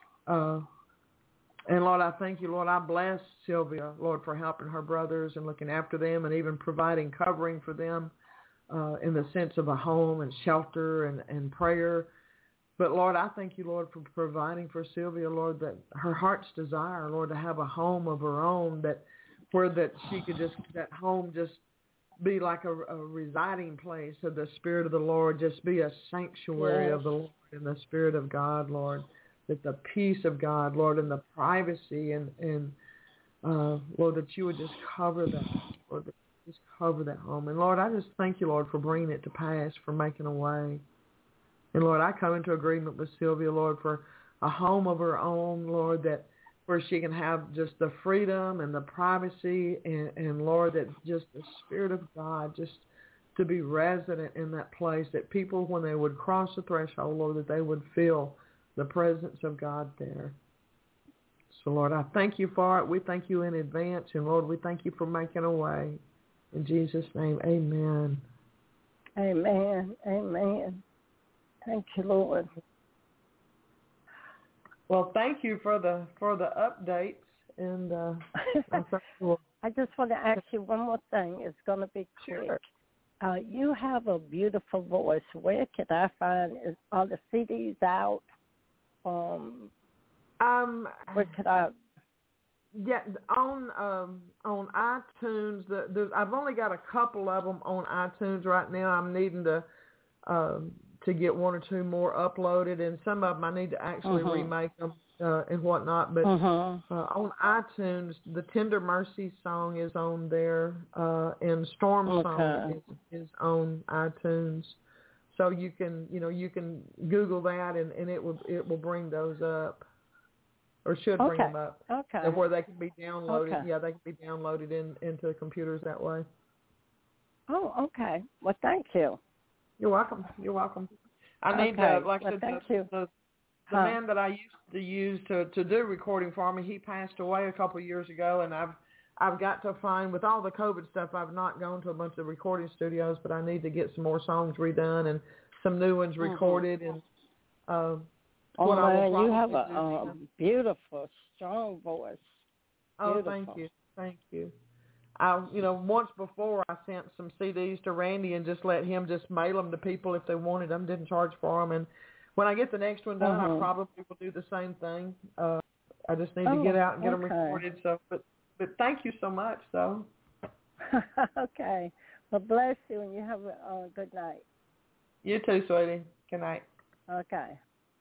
And, Lord, I thank you, Lord. I bless Sylvia, Lord, for helping her brothers and looking after them and even providing covering for them in the sense of a home and shelter and prayer. But, Lord, I thank you, Lord, for providing for Sylvia, Lord, that her heart's desire, Lord, to have a home of her own, that she could that home just be like a residing place of the Spirit of the Lord, just be a sanctuary of the Lord and the Spirit of God, Lord. That the peace of God, Lord, and the privacy and Lord, that you would just cover that, Lord, just cover that home. And Lord, I just thank you, Lord, for bringing it to pass, for making a way. And Lord, I come into agreement with Sylvia, Lord, for a home of her own, Lord, that where she can have just the freedom and the privacy and Lord, that just the Spirit of God just to be resident in that place, that people, when they would cross the threshold, Lord, that they would feel the presence of God there. So, Lord, I thank you for it. We thank you in advance. And, Lord, we thank you for making a way. In Jesus' name, amen. Amen. Amen. Thank you, Lord. Well, thank you for the updates. And I just want to ask you one more thing. It's going to be quick. Sure. You have a beautiful voice. Where can I find? Are the CDs out? Where could I? Yeah, on iTunes. I've only got a couple of them on iTunes right now. I'm needing to get 1 or 2 more uploaded, and some of them I need to actually remake them and whatnot. But on iTunes, the Tender Mercy song is on there, and Storm Song is on iTunes. So you can Google that and it will bring those up, or should bring them up. Okay. And where they can be downloaded. Okay. Yeah, they can be downloaded into computers that way. Oh, okay. Well, thank you. You're welcome. You're welcome. I need like I said, the man that I used to use to do recording for me, he passed away a couple of years ago, and I've got to find, with all the COVID stuff, I've not gone to a bunch of recording studios, but I need to get some more songs redone and some new ones recorded. And you have a beautiful, strong voice. Oh, thank you. Thank you. Once before I sent some CDs to Randy and just let him just mail them to people if they wanted them, didn't charge for them. And when I get the next one done, I probably will do the same thing. I just need to get out and get them recorded. So, but thank you so much. So. Okay. Well, bless you, and you have a good night. You too, sweetie. Good night. Okay.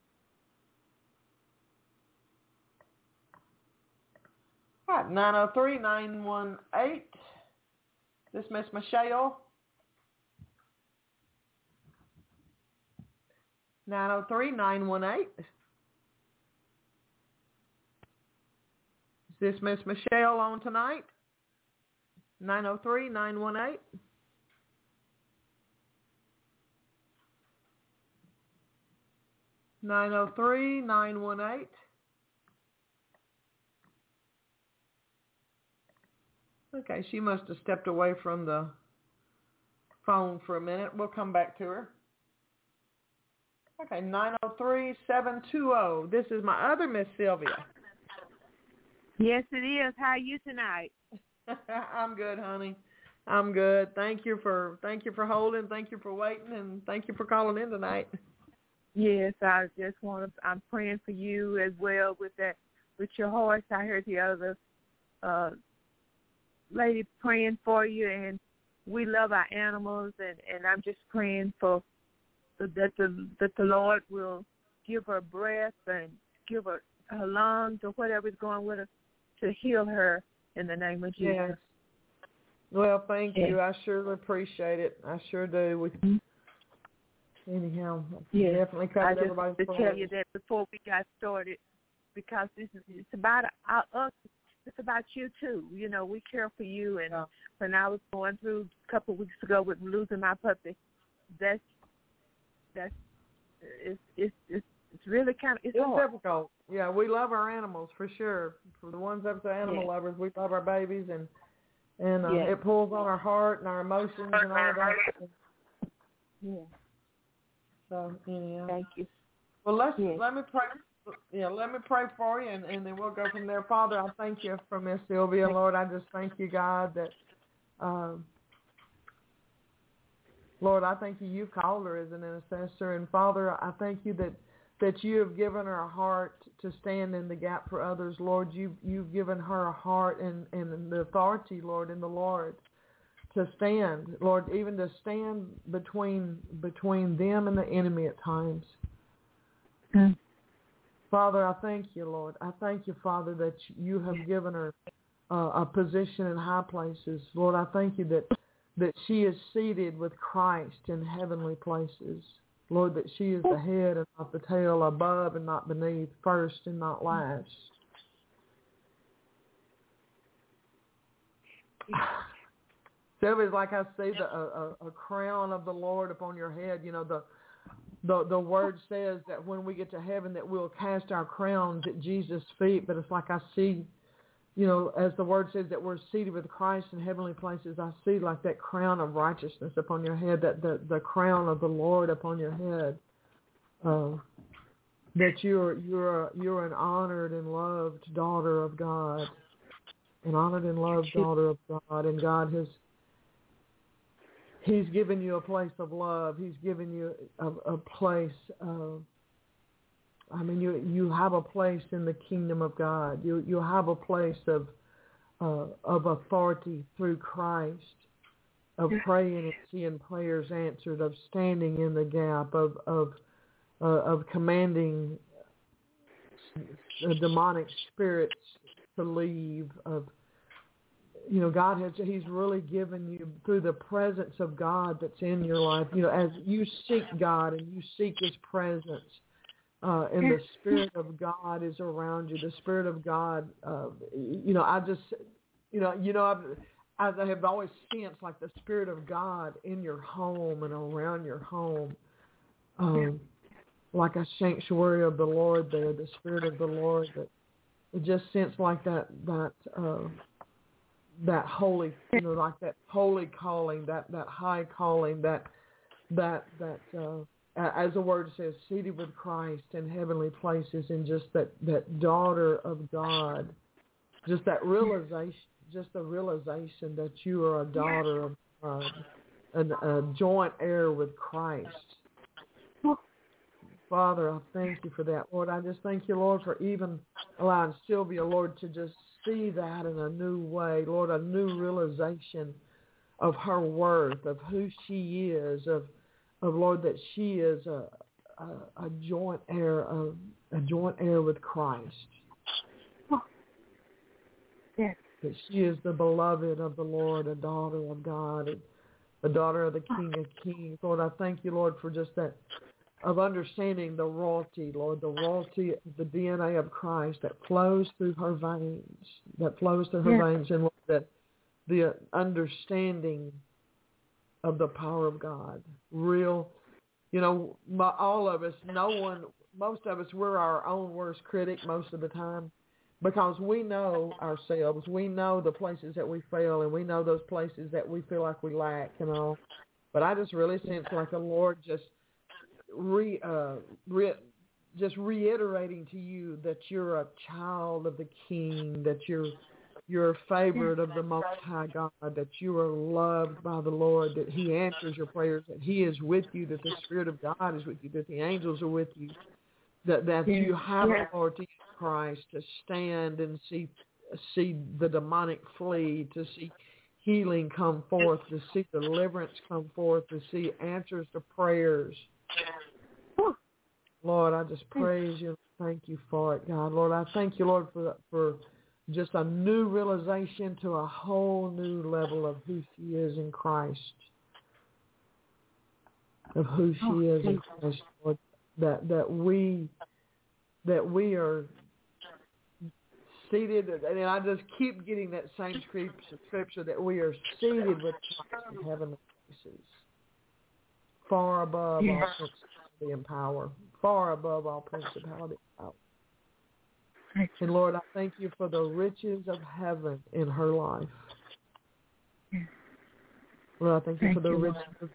All right, 903-918. This Miss Michelle. 903-918. Is this Miss Michelle on tonight? 903-918. (903-918). Okay, she must have stepped away from the phone for a minute. We'll come back to her. Okay, 903-720. This is my other Miss Sylvia. Yes, it is. How are you tonight? I'm good, honey. I'm good. Thank you for holding. Thank you for waiting, and thank you for calling in tonight. Yes, I'm praying for you as well with your horse. I heard the other lady praying for you, and we love our animals, and I'm just praying for that the Lord will give her breath and give her lungs or whatever's going with her to heal her in the name of Jesus. Yes. Well, thank you. I sure appreciate it. I sure do. Anyhow, definitely covered everybody's to tell you that before we got started, because it's about us. It's about you too. We care for you. And when I was going through a couple of weeks ago with losing my puppy, it's really it's difficult. Yeah, we love our animals for sure. For the ones that's the animal lovers, we love our babies, and it pulls on our heart and our emotions and all of that. Yeah. So anyhow. Thank you. Well, let me pray. Yeah, let me pray for you, and then we'll go from there. Father, I thank you for Miss Sylvia. Lord, I just thank you, God, that, Lord, I thank you've called her as an intercessor. And, Father, I thank you that you have given her a heart to stand in the gap for others. Lord, you've given her a heart and the authority, Lord, in the Lord to stand, Lord, even to stand between them and the enemy at times. Mm. Father, I thank you, Lord. I thank you, Father, that you have given her a position in high places. Lord, I thank you that she is seated with Christ in heavenly places. Lord, that she is the head and not the tail, above and not beneath, first and not last. Sylvia's like I see a crown of the Lord upon your head. The word says that when we get to heaven that we'll cast our crowns at Jesus' feet, but it's like I see, as the word says that we're seated with Christ in heavenly places, I see like that crown of righteousness upon your head, that the crown of the Lord upon your head, that you're an honored and loved daughter of God, an honored and loved daughter of God, and God He's given you a place of love. He's given you a place of, you have a place in the kingdom of God. You have a place of authority through Christ, of praying and seeing prayers answered, of standing in the gap, of commanding demonic spirits to leave, of He's really given you through the presence of God that's in your life. As you seek God and you seek His presence, and the Spirit of God is around you. The Spirit of God, I have always sensed like the Spirit of God in your home and around your home, like a sanctuary of the Lord there, the Spirit of the Lord. That it just sense like that holy, like that holy calling, that high calling, that as the word says, seated with Christ in heavenly places, and just that daughter of God, just that realization, just the realization that you are a daughter of God, and a joint heir with Christ. Father, I thank you for that, Lord. I just thank you, Lord, for even allowing Sylvia, Lord, to just see that in a new way, Lord, a new realization of her worth, of who she is, of Lord, that she is a joint heir with Christ. Yes. That she is the beloved of the Lord, a daughter of God, a daughter of the King of Kings. Lord, I thank you, Lord, for just that, of understanding the royalty, Lord, the royalty of the DNA of Christ that flows through her veins, and Lord, that the understanding of the power of God, real, all of us, most of us, we're our own worst critic most of the time, because we know ourselves, we know the places that we fail, and we know those places that we feel like we lack and all. But I just really sense like the Lord just reiterating to you that you're a child of the King, that you're a favorite of the Most High God, that you are loved by the Lord, that He answers your prayers, that He is with you, that the Spirit of God is with you, that the angels are with you, that you have authority in Christ to stand and see the demonic flee, to see healing come forth, to see deliverance come forth, to see answers to prayers. Lord, I just praise you and thank you for it, God. Lord, I thank you, Lord, for just a new realization to a whole new level of who she is in Christ, of who she is in Christ, Lord, that we are seated, and I just keep getting that same scripture, that we are seated with Christ in heavenly places, far above all principality and power, far above all principality and power. And Lord, I thank you for the riches of heaven in her life. Lord, I thank you for the riches of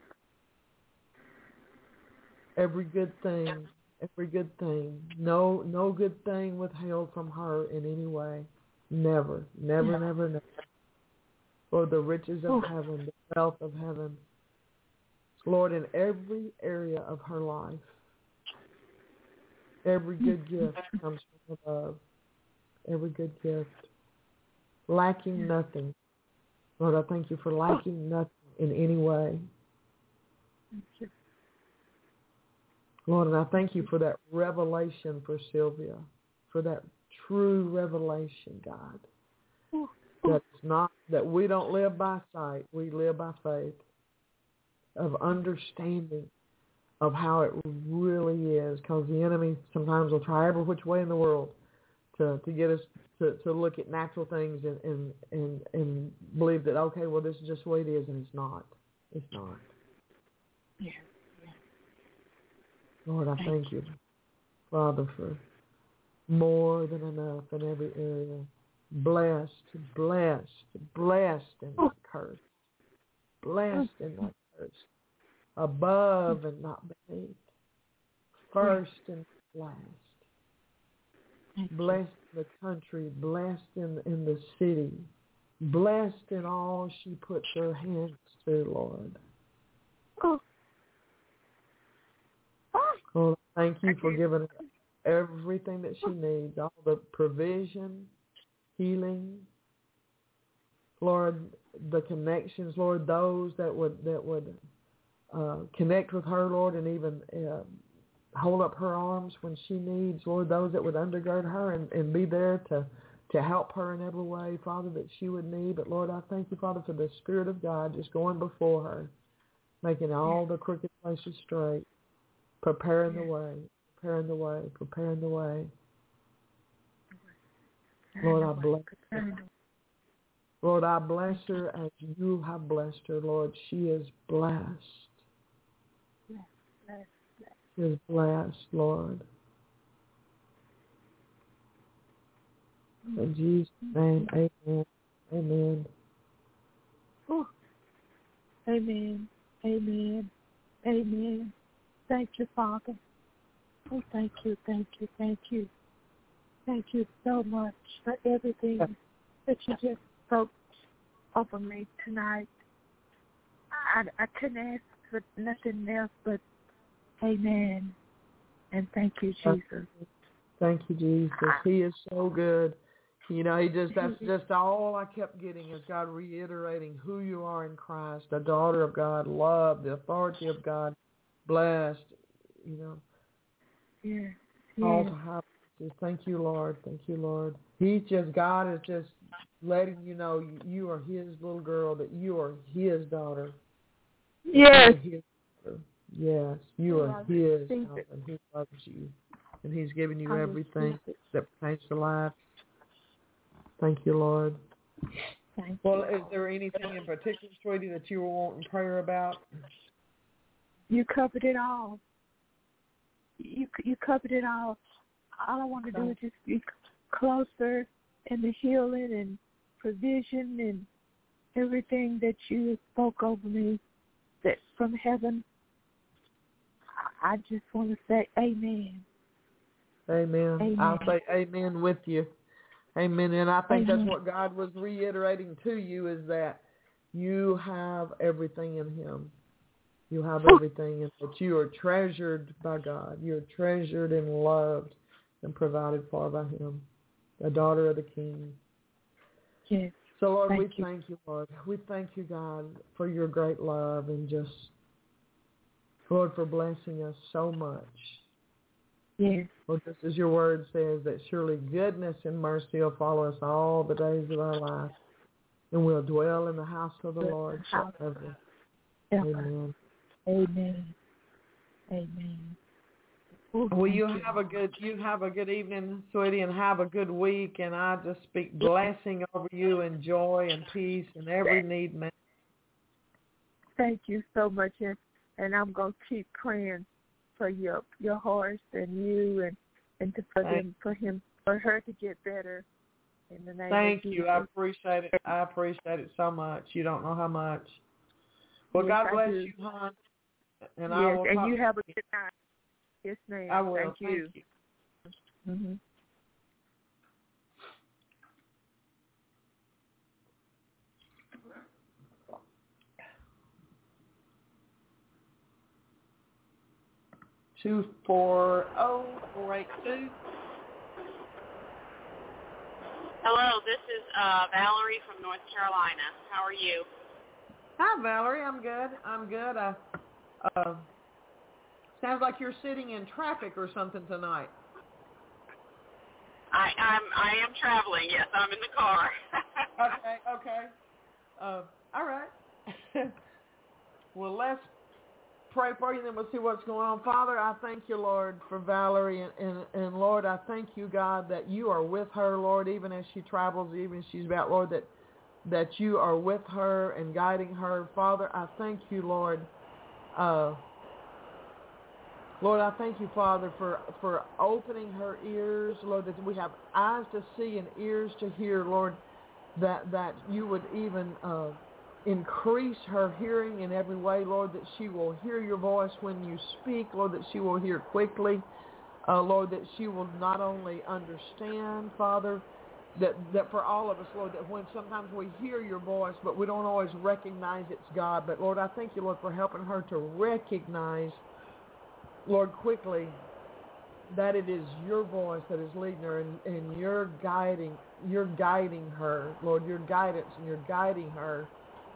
every good thing. No good thing withheld from her in any way. Never. Lord, the riches of heaven, the wealth of heaven. Lord, in every area of her life, every good gift comes from above. Every good gift. Lacking nothing. Lord, I thank you for lacking nothing in any way. Lord, and I thank you for that revelation for Sylvia, for that true revelation, God. That we don't live by sight, we live by faith, of understanding of how it really is, because the enemy sometimes will try every which way in the world to get us to look at natural things and believe that, okay, well, this is just the way it is, and it's not. It's not. Yeah. Lord, I thank you, Father, for more than enough in every area. Blessed and not cursed. Blessed and not cursed. Above and not beneath. First and last. Blessed in the country, blessed in the city, blessed in all she puts her hands to, Lord. Lord, thank you for giving her everything that she needs, all the provision, healing, Lord, the connections, Lord, those that would connect with her, Lord, and even hold up her arms when she needs, Lord, those that would undergird her and be there to help her in every way, Father, that she would need. But, Lord, I thank you, Father, for the Spirit of God just going before her, making all the crooked places straight, preparing the way. Lord, I bless her. Lord, I bless her as you have blessed her, Lord. She is blessed. Bless. She is blessed, Lord. In Jesus' name, amen. Amen. Ooh. Amen. Amen. Amen. Thank you, Father. Oh, thank you. Thank you so much for everything that you just spoke over me tonight. I couldn't ask for nothing else but amen. And thank you, Jesus. Thank you, Jesus. He is so good. You know, that's just all I kept getting is God reiterating who you are in Christ, a daughter of God, loved, the authority of God, blessed, you know. Yes. All to have. Thank you, Lord. Thank you, Lord. God is just letting you know you are his little girl, that you are his daughter. Yes. You are his daughter. Yes, you are his daughter, and he loves you. And he's given you everything that pertains to life. Thank you, Lord. Well, is there anything in particular, sweetie, that you were wanting prayer about? You covered it all. You covered it all. All I want to do is just be closer in the healing and provision and everything that you spoke over me that from heaven. I just want to say amen. Amen. Amen. I'll say amen with you. Amen. And I think that's what God was reiterating to you, is that you have everything in him. You have everything, and that you are treasured by God. You're treasured and loved and provided for by him, a daughter of the King. Yes. So, Lord, we thank you, Lord. We thank you, God, for your great love and just, Lord, for blessing us so much. Yes. Lord, just as your word says, that surely goodness and mercy will follow us all the days of our life, and we'll dwell in the house of the Lord forever. Amen. Amen. Amen. Well, you have a good evening, sweetie, and have a good week. And I just speak blessing over you and joy and peace and every need met. Thank you so much, and I'm gonna keep praying for your horse and you and for her to get better. In the name of Jesus. You. I appreciate it. I appreciate it so much. You don't know how much. Well, God bless you, hon. And I will and talk you have a good night. Yes, ma'am. I will. Thank you. Mm-hmm. 240-482. Hello, this is Valerie from North Carolina. How are you? Hi, Valerie. I'm good. Sounds like you're sitting in traffic or something tonight. I am traveling. Yes, I'm in the car. Okay. All right. Well, let's pray for you, then we'll see what's going on. Father, I thank you, Lord, for Valerie, and Lord, I thank you, God, that you are with her, Lord, even as she travels, even as she's about, Lord, that you are with her and guiding her. Father, I thank you, Lord. Lord, I thank you, Father, for opening her ears, Lord, that we have eyes to see and ears to hear, Lord, that you would even increase her hearing in every way, Lord, that she will hear your voice when you speak, Lord, that she will hear quickly, Lord, that she will not only understand, Father, that for all of us, Lord, that when sometimes we hear your voice, but we don't always recognize it's God. But, Lord, I thank you, Lord, for helping her to recognize, Lord, quickly that it is your voice that is leading her, and you're guiding her, Lord, your guidance, and you're guiding her.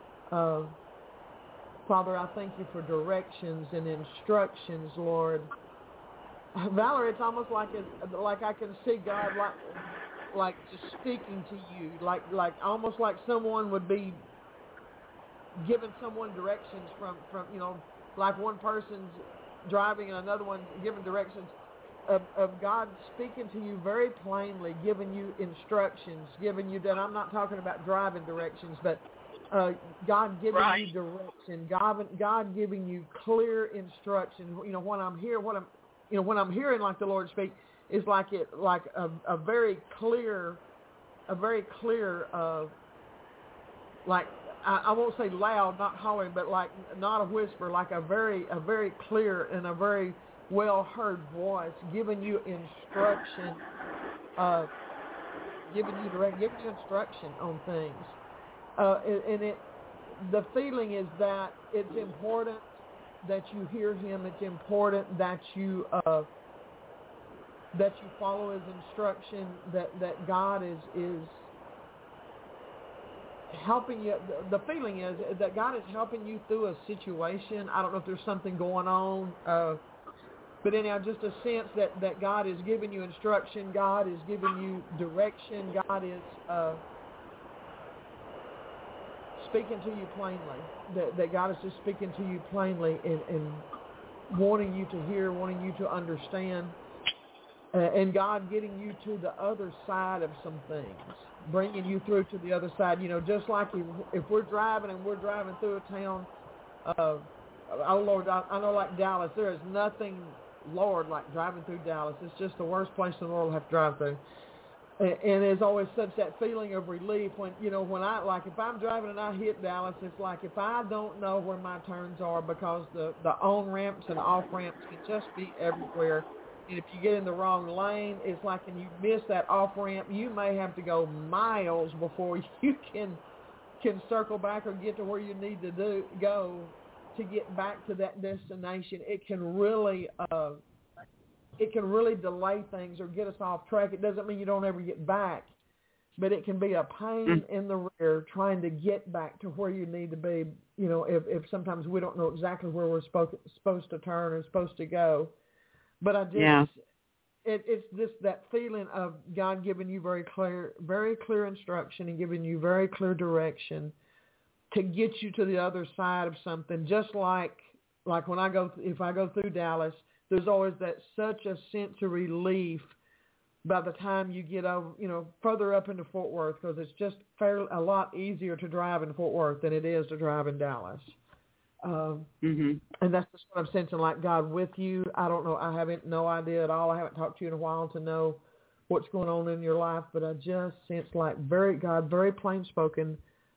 Father, I thank you for directions and instructions, Lord. Valerie, it's almost like I can see God like just speaking to you, like almost like someone would be giving someone directions from like one person's driving and another one giving directions. of God speaking to you very plainly, giving you instructions, giving you, and I'm not talking about driving directions, but God giving you direction, God giving you clear instruction. When I'm hearing like the Lord speak, is like a very clear, like I won't say loud, not hollering, but like not a whisper, like a very clear and a very well heard voice, giving you instruction, giving you instruction on things. The feeling is that it's important that you hear Him. It's important that you follow His instruction. That God is helping you. The feeling is that God is helping you through a situation. I don't know if there's something going on, but anyhow, just a sense that God is giving you instruction. God is giving you direction. God is speaking to you plainly, that God is just speaking to you plainly and wanting you to hear, wanting you to understand, and God getting you to the other side of some things, bringing you through to the other side. Just like if we're driving and we're driving through a town, oh Lord, I know like Dallas, there is nothing, Lord, like driving through Dallas. It's just the worst place in the world to have to drive through. And there's always such that feeling of relief when if I'm driving and I hit Dallas, it's like if I don't know where my turns are, because the on-ramps and off-ramps can just be everywhere. And if you get in the wrong lane, it's like, and you miss that off-ramp, you may have to go miles before you can circle back or get to where you need to go to get back to that destination. It can really delay things or get us off track. It doesn't mean you don't ever get back, but it can be a pain in the rear trying to get back to where you need to be. If sometimes we don't know exactly where we're supposed to turn or supposed to go. But it's just that feeling of God giving you very clear instruction and giving you very clear direction to get you to the other side of something. Just like when if I go through Dallas, there's always such a sense of relief by the time you get over, further up into Fort Worth, because it's just a lot easier to drive in Fort Worth than it is to drive in Dallas. And that's just what I'm sensing, like God with you. I don't know. I haven't no idea at all. I haven't talked to you in a while to know what's going on in your life, but I just sense like very plain spoken,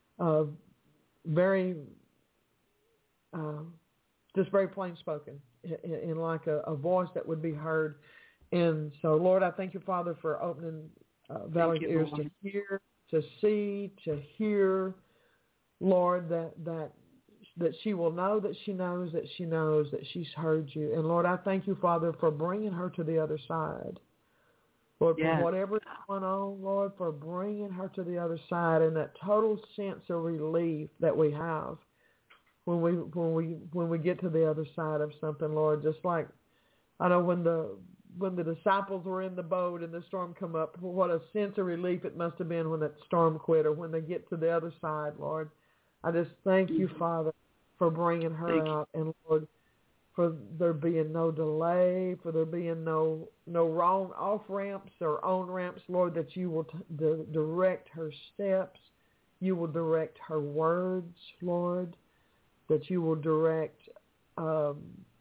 just very plain spoken in like a voice that would be heard. And so, Lord, I thank you, Father, for opening Valerie's ears to hear, to see, to hear, Lord, that she will know that she knows that she knows that she's heard you. And, Lord, I thank you, Father, for bringing her to the other side. Lord, for whatever is going on, Lord, for bringing her to the other side and that total sense of relief that we have when we get to the other side of something, Lord. Just like I know when the disciples were in the boat and the storm come up, what a sense of relief it must have been when that storm quit or when they get to the other side, Lord. I just thank you, Father, for bringing her out, and Lord, for there being no delay, for there being no wrong off ramps or on ramps, Lord, that you will direct her steps, you will direct her words, Lord, that you will direct her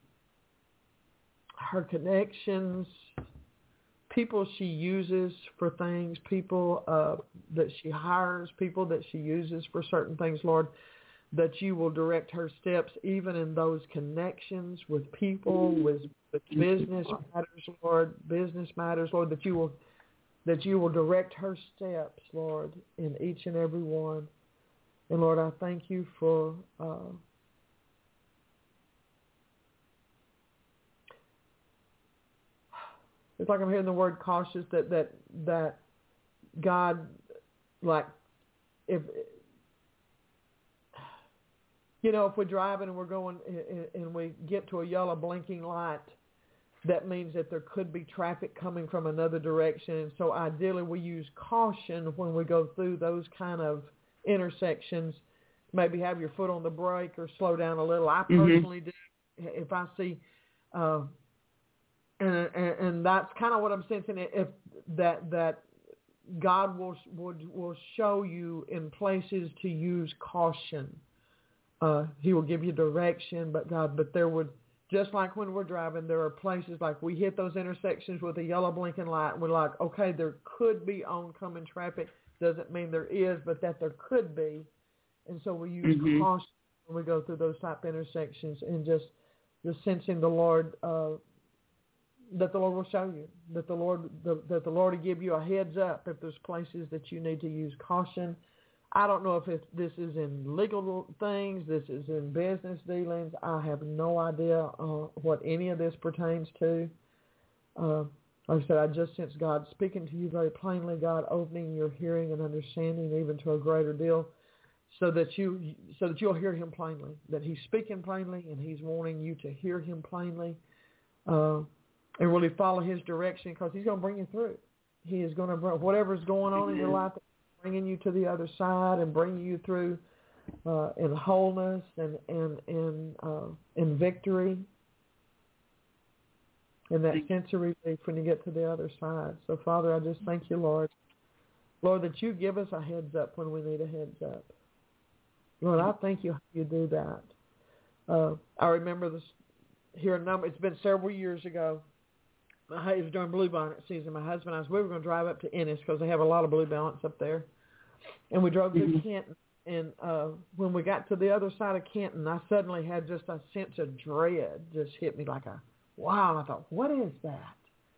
connections, people she uses for things, people that she hires, people that she uses for certain things, Lord, that you will direct her steps even in those connections with people, with business matters, Lord, that you will direct her steps, Lord, in each and every one. And Lord, I thank you for it's like I'm hearing the word cautious, that God, like, if we're driving and we're going and we get to a yellow blinking light, that means that there could be traffic coming from another direction. And so ideally we use caution when we go through those kind of intersections. Maybe have your foot on the brake or slow down a little. I personally do. If I see And that's kind of what I'm sensing. If that God will show you in places to use caution. He will give you direction, but there would, just like when we're driving, there are places like we hit those intersections with a yellow blinking light, and we're like, okay, there could be oncoming traffic. Doesn't mean there is, but that there could be. And so we use caution when we go through those type intersections, and just sensing the Lord, that the Lord will show you, that the Lord will give you a heads up if there's places that you need to use caution. I don't know if this is in legal things, this is in business dealings. I have no idea what any of this pertains to. Like I said, I just sense God speaking to you very plainly, God opening your hearing and understanding even to a greater deal, so that you'll hear him plainly, that he's speaking plainly and he's wanting you to hear him plainly, and really follow his direction, because he's going to bring you through. He is going to bring whatever's going on in your life, bringing you to the other side and bringing you through in wholeness and in victory, and that sense of relief when you get to the other side. So, Father, I just thank you, Lord, that you give us a heads up when we need a heads up. Lord, I thank you how you do that. I remember this here it's been several years ago. It was during bluebonnet season. My husband and we were going to drive up to Ennis because they have a lot of bluebonnets up there. And we drove through Kenton. And when we got to the other side of Kenton, I suddenly had just a sense of dread just hit me like a, wow. I thought, what is that?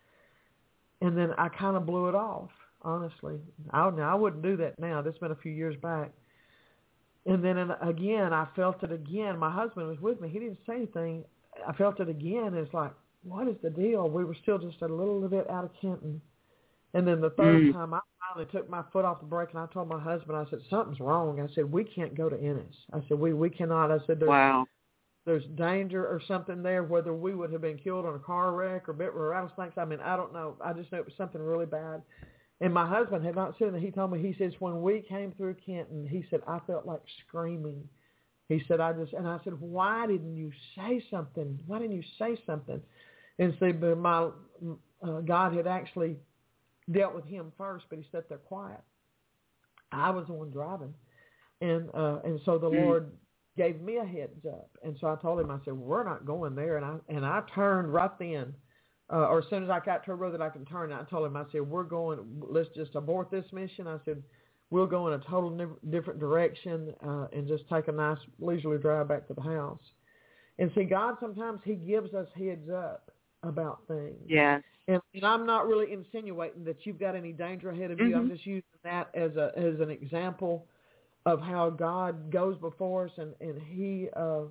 And then I kind of blew it off, honestly. I wouldn't do that now. This has been a few years back. And then again, I felt it again. My husband was with me. He didn't say anything. I felt it again. It's like, what is the deal? We were still just a little bit out of Kenton. And then the third time, I finally took my foot off the brake, and I told my husband, I said, something's wrong. I said, we can't go to Ennis. I said, we cannot. I said, there's danger or something there, whether we would have been killed in a car wreck or bit with rattlesnakes. I mean, I don't know. I just know it was something really bad. And my husband had not seen it. He told me, he says, when we came through Kenton, he said, I felt like screaming. He said, I said, why didn't you say something? Why didn't you say something? And see, but my God had actually dealt with him first, but he sat there quiet. I was the one driving. And so the Lord gave me a heads up. And so I told him, I said, we're not going there. And I turned right then. Or as soon as I got to a road that I can turn, I told him, I said, let's just abort this mission. I said, we'll go in a total different direction and just take a nice leisurely drive back to the house. And see, God, sometimes he gives us heads up about things. Yes. And I'm not really insinuating that you've got any danger ahead of you. I'm just using that as an example of how God goes before us, and he,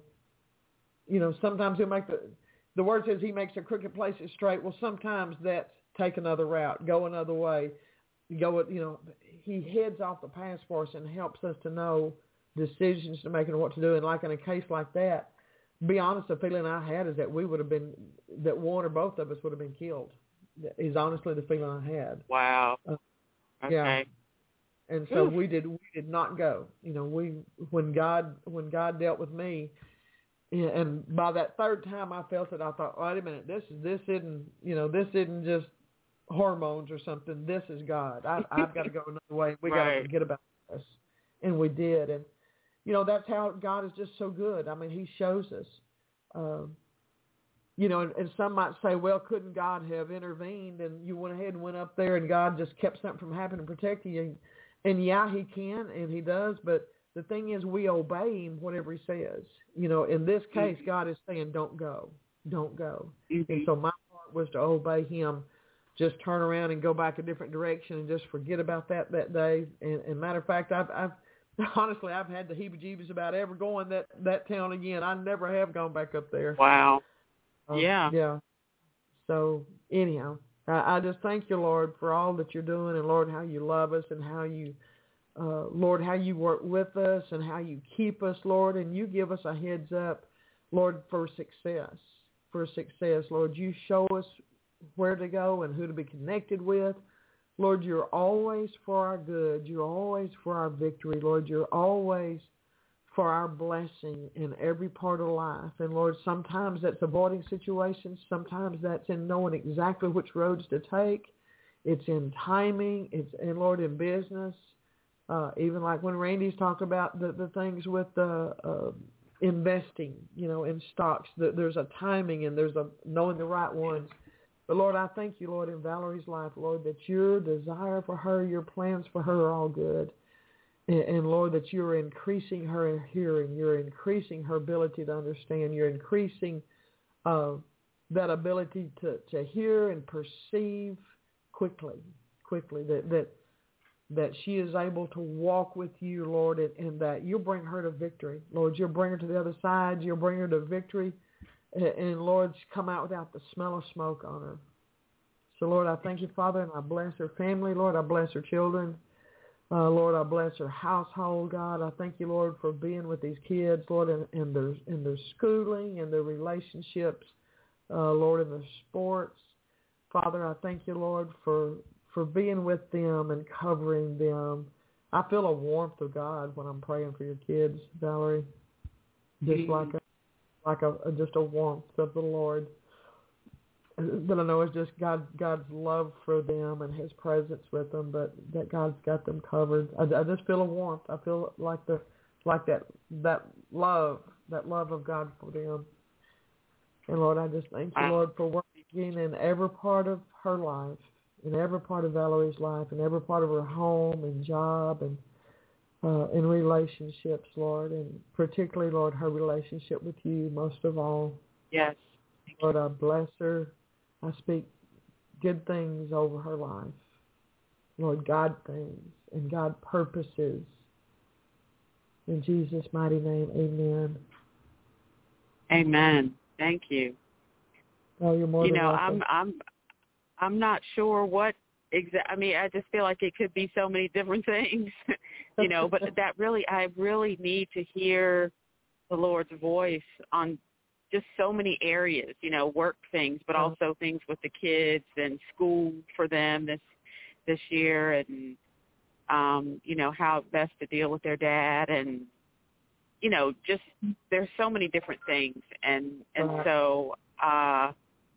sometimes he'll make the word says he makes the crooked places straight. Well, sometimes that's take another route, go another way, he heads off the path for us and helps us to know decisions to make and what to do. And like in a case like that, be honest, the feeling I had is that that one or both of us would have been killed. Is honestly the feeling I had. Wow. Okay. Yeah. And so we did not go. When God dealt with me, and by that third time I felt it, I thought, wait a minute, this isn't just hormones or something. This is God. I've got to go another way. We got to forget about this. And we did. And that's how God is just so good. I mean, he shows us. And some might say, well, couldn't God have intervened? And you went ahead and went up there and God just kept something from happening and protecting you. And yeah, he can and he does. But the thing is, we obey him whatever he says. In this case, God is saying, don't go. Don't go. And so my part was to obey him, just turn around and go back a different direction and just forget about that day. And matter of fact, I've honestly, I've had the heebie-jeebies about ever going that town again. I never have gone back up there. Wow. Yeah. So anyhow, I just thank you, Lord, for all that you're doing, and Lord, how you love us, and how you, Lord, how you work with us, and how you keep us, Lord, and you give us a heads up, Lord, for success. Lord, you show us where to go and who to be connected with. Lord, you're always for our good. You're always for our victory. Lord, you're always for our blessing in every part of life. And Lord, sometimes that's avoiding situations. Sometimes that's in knowing exactly which roads to take. It's in timing. It's in, Lord, in business. Even like when Randy's talked about the things with investing, in stocks, there's a timing and there's a knowing the right ones. But Lord, I thank you, Lord, in Valerie's life, Lord, that your desire for her, your plans for her are all good. And Lord, that you're increasing her hearing, you're increasing her ability to understand, you're increasing that ability to hear and perceive quickly, that she is able to walk with you, Lord, and that you'll bring her to victory. Lord, you'll bring her to the other side, you'll bring her to victory, and Lord, come out without the smell of smoke on her. So Lord, I thank you, Father, and I bless her family, Lord, I bless her children. Lord, I bless her household, God. I thank you, Lord, for being with these kids, Lord, in their schooling and their relationships, Lord, in their sports. Father, I thank you, Lord, for being with them and covering them. I feel a warmth of God when I'm praying for your kids, Valerie, just just a warmth of the Lord. That I know is just God's love for them and his presence with them, but that God's got them covered. I just feel a warmth. I feel like that love of God for them. And Lord, I just thank you, Lord, for working in every part of her life, in every part of Valerie's life, in every part of her home and job and in relationships, Lord, and particularly, Lord, her relationship with you most of all. Yes. Lord, I bless her. I speak good things over her life. Lord, God things and God purposes. In Jesus' mighty name, amen. Amen. Thank you. Oh, you're more than welcome. I'm not sure what I mean, I just feel like it could be so many different things, but I really need to hear the Lord's voice on just so many areas, work things, but also things with the kids and school for them this year, and how best to deal with their dad, and just there's so many different things, and so I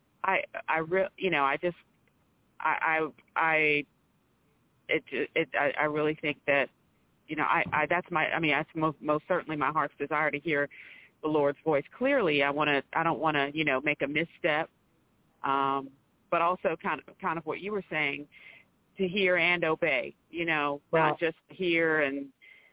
really think that that's most certainly my heart's desire, to hear the Lord's voice clearly. I don't want to make a misstep, but also kind of what you were saying, to hear and obey, not just hear and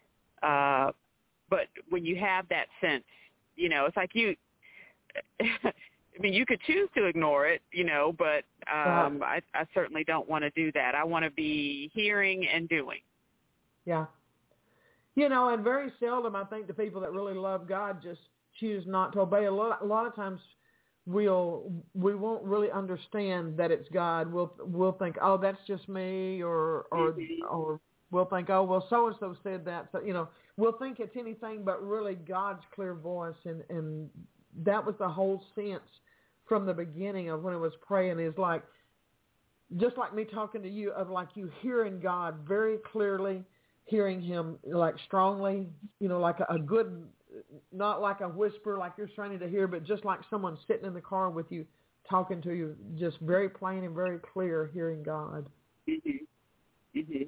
but when you have that sense, it's like you you could choose to ignore it, but I certainly don't want to do that. I want to be hearing and doing. Yeah. And very seldom, I think, the people that really love God just choose not to obey. A lot of times we won't really understand that it's God. We'll think, oh, that's just me, or we'll think, oh, well, so-and-so said that. So, we'll think it's anything but really God's clear voice. And that was the whole sense from the beginning of when it was praying, is like, just like me talking to you, of like you hearing God very clearly, hearing him like strongly, like a good, not like a whisper like you're straining to hear, but just like someone sitting in the car with you, talking to you, just very plain and very clear, hearing God. Mm-hmm. Mm-hmm.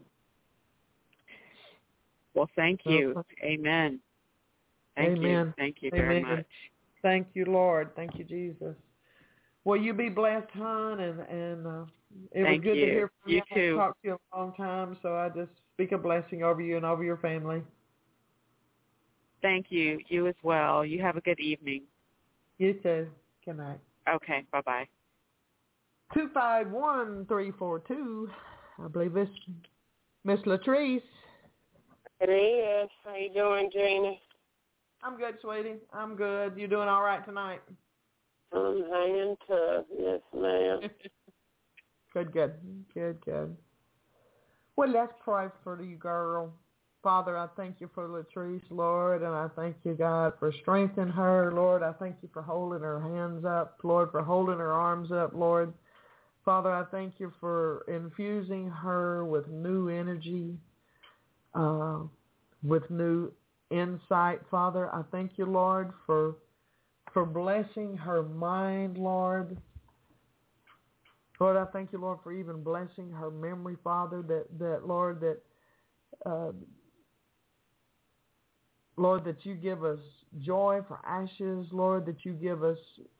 Well, thank you. Amen. Thank you. Thank you very much. Thank you, Lord. Thank you, Jesus. Well, you be blessed, hon, and it was good to hear from you. You too. I've talked to you a long time, so I just speak a blessing over you and over your family. Thank you. You as well. You have a good evening. You too. Good night. Okay. Bye-bye. 251342. I believe it's Miss Latrice. It is. How you doing, Janie? I'm good, sweetie. I'm good. You doing all right tonight? I'm hanging tough. Yes, ma'am. Good. Well, let's pray for you, girl. Father, I thank you for Latrice, Lord, and I thank you, God, for strengthening her, Lord. I thank you for holding her hands up, Lord, for holding her arms up, Lord. Father, I thank you for infusing her with new energy, with new insight, Father. I thank you, Lord, for blessing her mind, Lord. Lord, I thank you, Lord, for even blessing her memory, Father, Lord, that you give us joy for ashes, Lord, that you give us,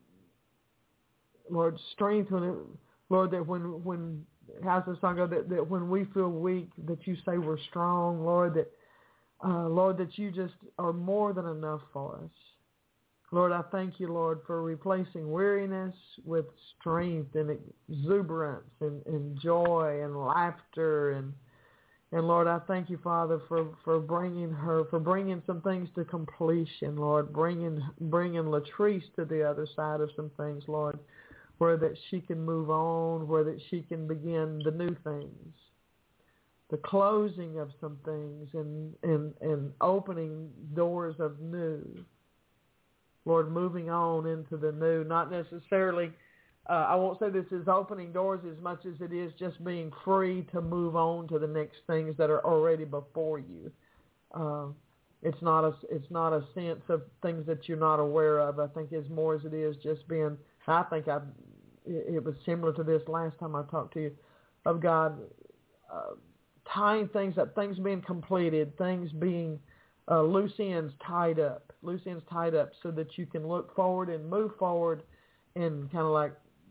Lord, strength, Lord, that when how's the song go, that when we feel weak, that you say we're strong, Lord, that you just are more than enough for us. Lord, I thank you, Lord, for replacing weariness with strength and exuberance and joy and laughter. And Lord, I thank you, Father, for bringing some things to completion, Lord, bringing Latrice to the other side of some things, Lord, where that she can move on, where that she can begin the new things, the closing of some things and opening doors of new. Lord, moving on into the new, not necessarily, I won't say this is opening doors as much as it is just being free to move on to the next things that are already before you. It's not a sense of things that you're not aware of. I think as more as it is just being, it was similar to this last time I talked to you, of God tying things up, things being completed, things being loose ends tied up so that you can look forward and move forward and kind of like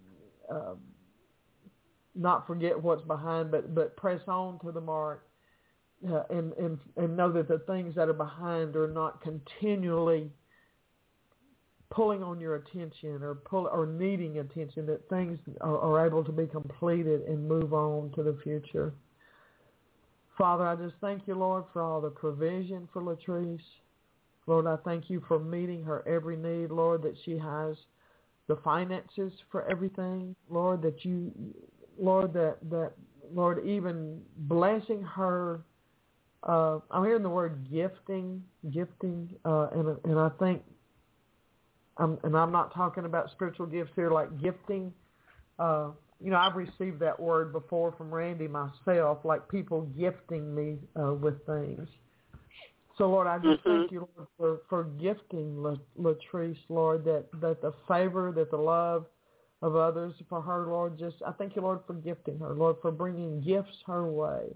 not forget what's behind, but press on to the mark and know that the things that are behind are not continually pulling on your attention or needing attention, that things are able to be completed and move on to the future. Father, I just thank you, Lord, for all the provision for Latrice. Lord, I thank you for meeting her every need, Lord, that she has the finances for everything, Lord, that you, Lord, Lord, even blessing her. I'm hearing the word gifting, and I think, and I'm not talking about spiritual gifts here, like gifting. I've received that word before from Randy myself, like people gifting me with things. So, Lord, I just thank you, Lord, for gifting Latrice, Lord, that the favor, that the love of others for her, Lord, I thank you, Lord, for gifting her, Lord, for bringing gifts her way.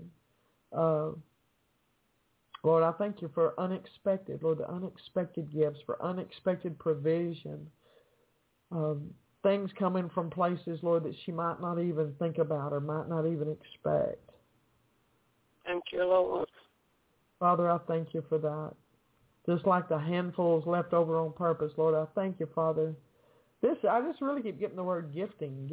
Lord, I thank you for unexpected, Lord, the unexpected gifts, for unexpected provision, things coming from places, Lord, that she might not even think about or might not even expect. Thank you, Lord. Father, I thank you for that. Just like the handfuls left over on purpose, Lord, I thank you, Father. I just really keep getting the word gifting.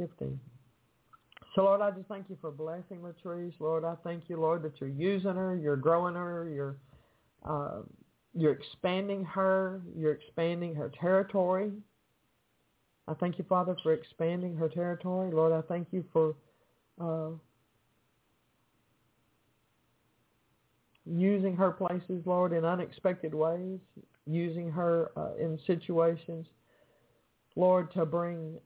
So, Lord, I just thank you for blessing Latrice. Lord, I thank you, Lord, that you're using her, you're growing her, you're expanding her, you're expanding her territory. I thank you, Father, for expanding her territory. Lord, I thank you for using her places, Lord, in unexpected ways, using her in situations, Lord, to bring,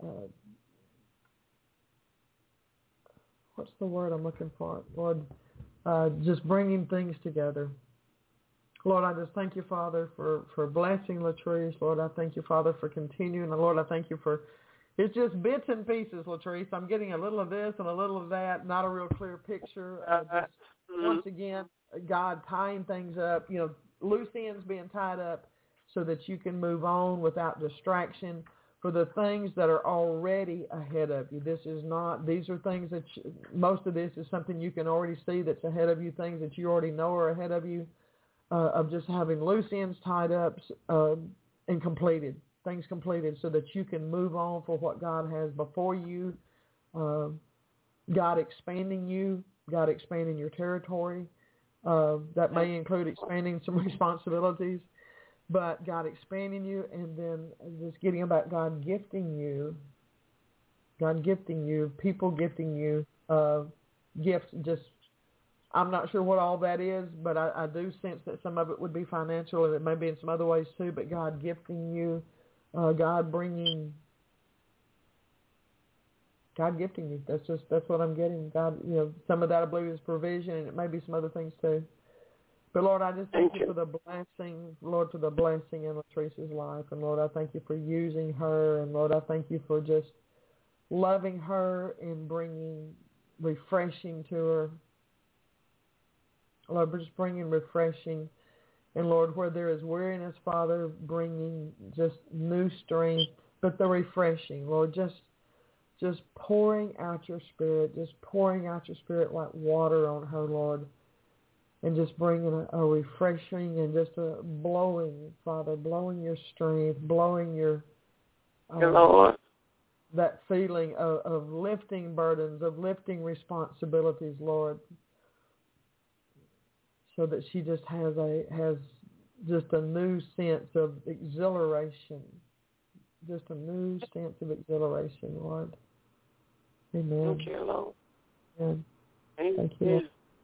what's the word I'm looking for? Lord, just bringing things together. Lord, I just thank you, Father, for blessing Latrice. Lord, I thank you, Father, for continuing. And Lord, I thank you for, it's just bits and pieces, Latrice. I'm getting a little of this and a little of that, not a real clear picture. Once again, God tying things up, loose ends being tied up so that you can move on without distraction for the things that are already ahead of you. These are things that, most of this is something you can already see that's ahead of you, things that you already know are ahead of you. Of just having loose ends tied up and completed, things completed so that you can move on for what God has before you, God expanding you, God expanding your territory. That may include expanding some responsibilities, but God expanding you, and then just getting about God gifting you, people gifting you, gifts just, I'm not sure what all that is, but I do sense that some of it would be financial, and it may be in some other ways too, but God gifting you, God gifting you. That's what I'm getting. God, some of that I believe is provision, and it may be some other things too. But, Lord, I just thank you for the blessing, Lord, for the blessing in Latrice's life. And, Lord, I thank you for using her. And, Lord, I thank you for just loving her and bringing refreshing to her. Lord, we're just bringing refreshing. And, Lord, where there is weariness, Father, bringing just new strength, but the refreshing. Lord, just pouring out your Spirit, just pouring out your Spirit like water on her, Lord, and just bringing a refreshing and just a blowing, Father, blowing your strength, blowing your Lord. That feeling of lifting burdens, of lifting responsibilities, Lord, so that she just has just a new sense of exhilaration, just a new sense of exhilaration, Lord. Amen. Thank you, Lord. Amen. Thank you.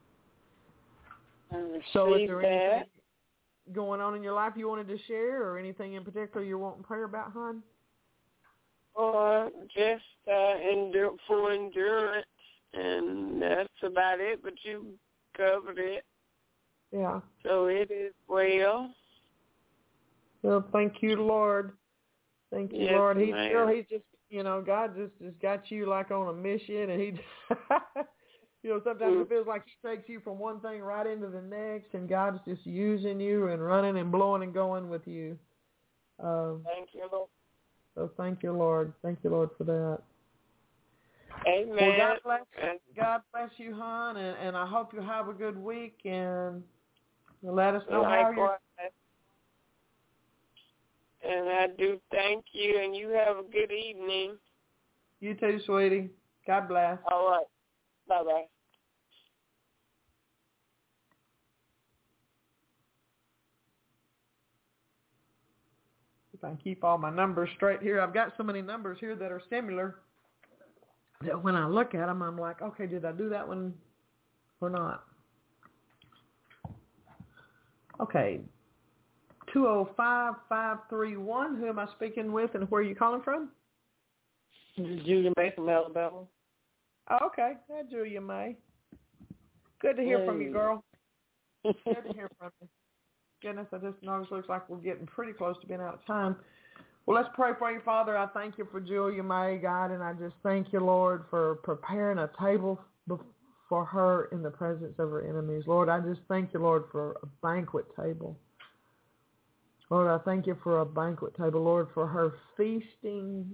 So is there that. anything going on in your life you wanted to share, or anything in particular you're wanting prayer about, hon? Or just for endurance, and that's about it, but you covered it. Yeah. So it is well. Well, thank you, Lord. Thank you, yes, Lord. He's just, God just got you like on a mission, and he sometimes it feels like he takes you from one thing right into the next, and God's just using you and running and blowing and going with you. Thank you, Lord. So thank you, Lord. Thank you, Lord, for that. Amen. Well, God bless you, hon, and I hope you have a good week, and let us know how you're. And I do thank you, and you have a good evening. You too, sweetie. God bless. All right. Bye-bye. If I keep all my numbers straight here, I've got so many numbers here that are similar that when I look at them, I'm like, okay, did I do that one or not? Okay. 205-531. Who am I speaking with, and where are you calling from? This is Julia May from Alabama. Oh, okay. Hi, Julia May. Good to hear from you, girl. Good to hear from you. Goodness, I just noticed it looks like we're getting pretty close to being out of time. Well, let's pray for you, Father. I thank you for Julia May, God, and I just thank you, Lord, for preparing a table for her in the presence of her enemies. Lord, I just thank you, Lord, for a banquet table. Lord, I thank you for a banquet table, Lord, for her feasting,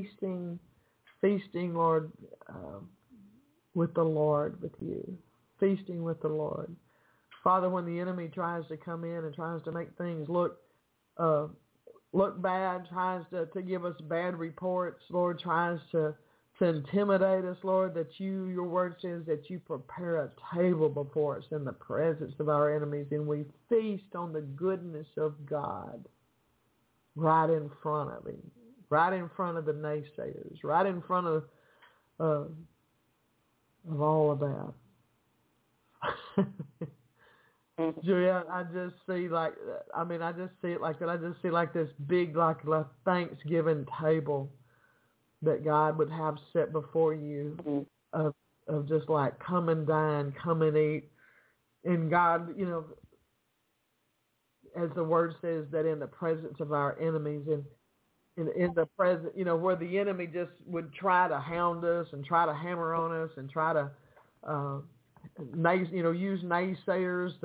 Lord, with the Lord, with you. Feasting with the Lord. Father, when the enemy tries to come in and tries to make things look bad, tries to give us bad reports, Lord, tries to intimidate us, Lord, that your word says that you prepare a table before us in the presence of our enemies, and we feast on the goodness of God right in front of him, right in front of the naysayers, right in front of all of that. Julia, I just see it like that. I just see like this big, like Thanksgiving table that God would have set before you of just like come and dine, come and eat. And God, as the word says, that in the presence of our enemies, and in the present, where the enemy just would try to hound us and try to hammer on us and try to use naysayers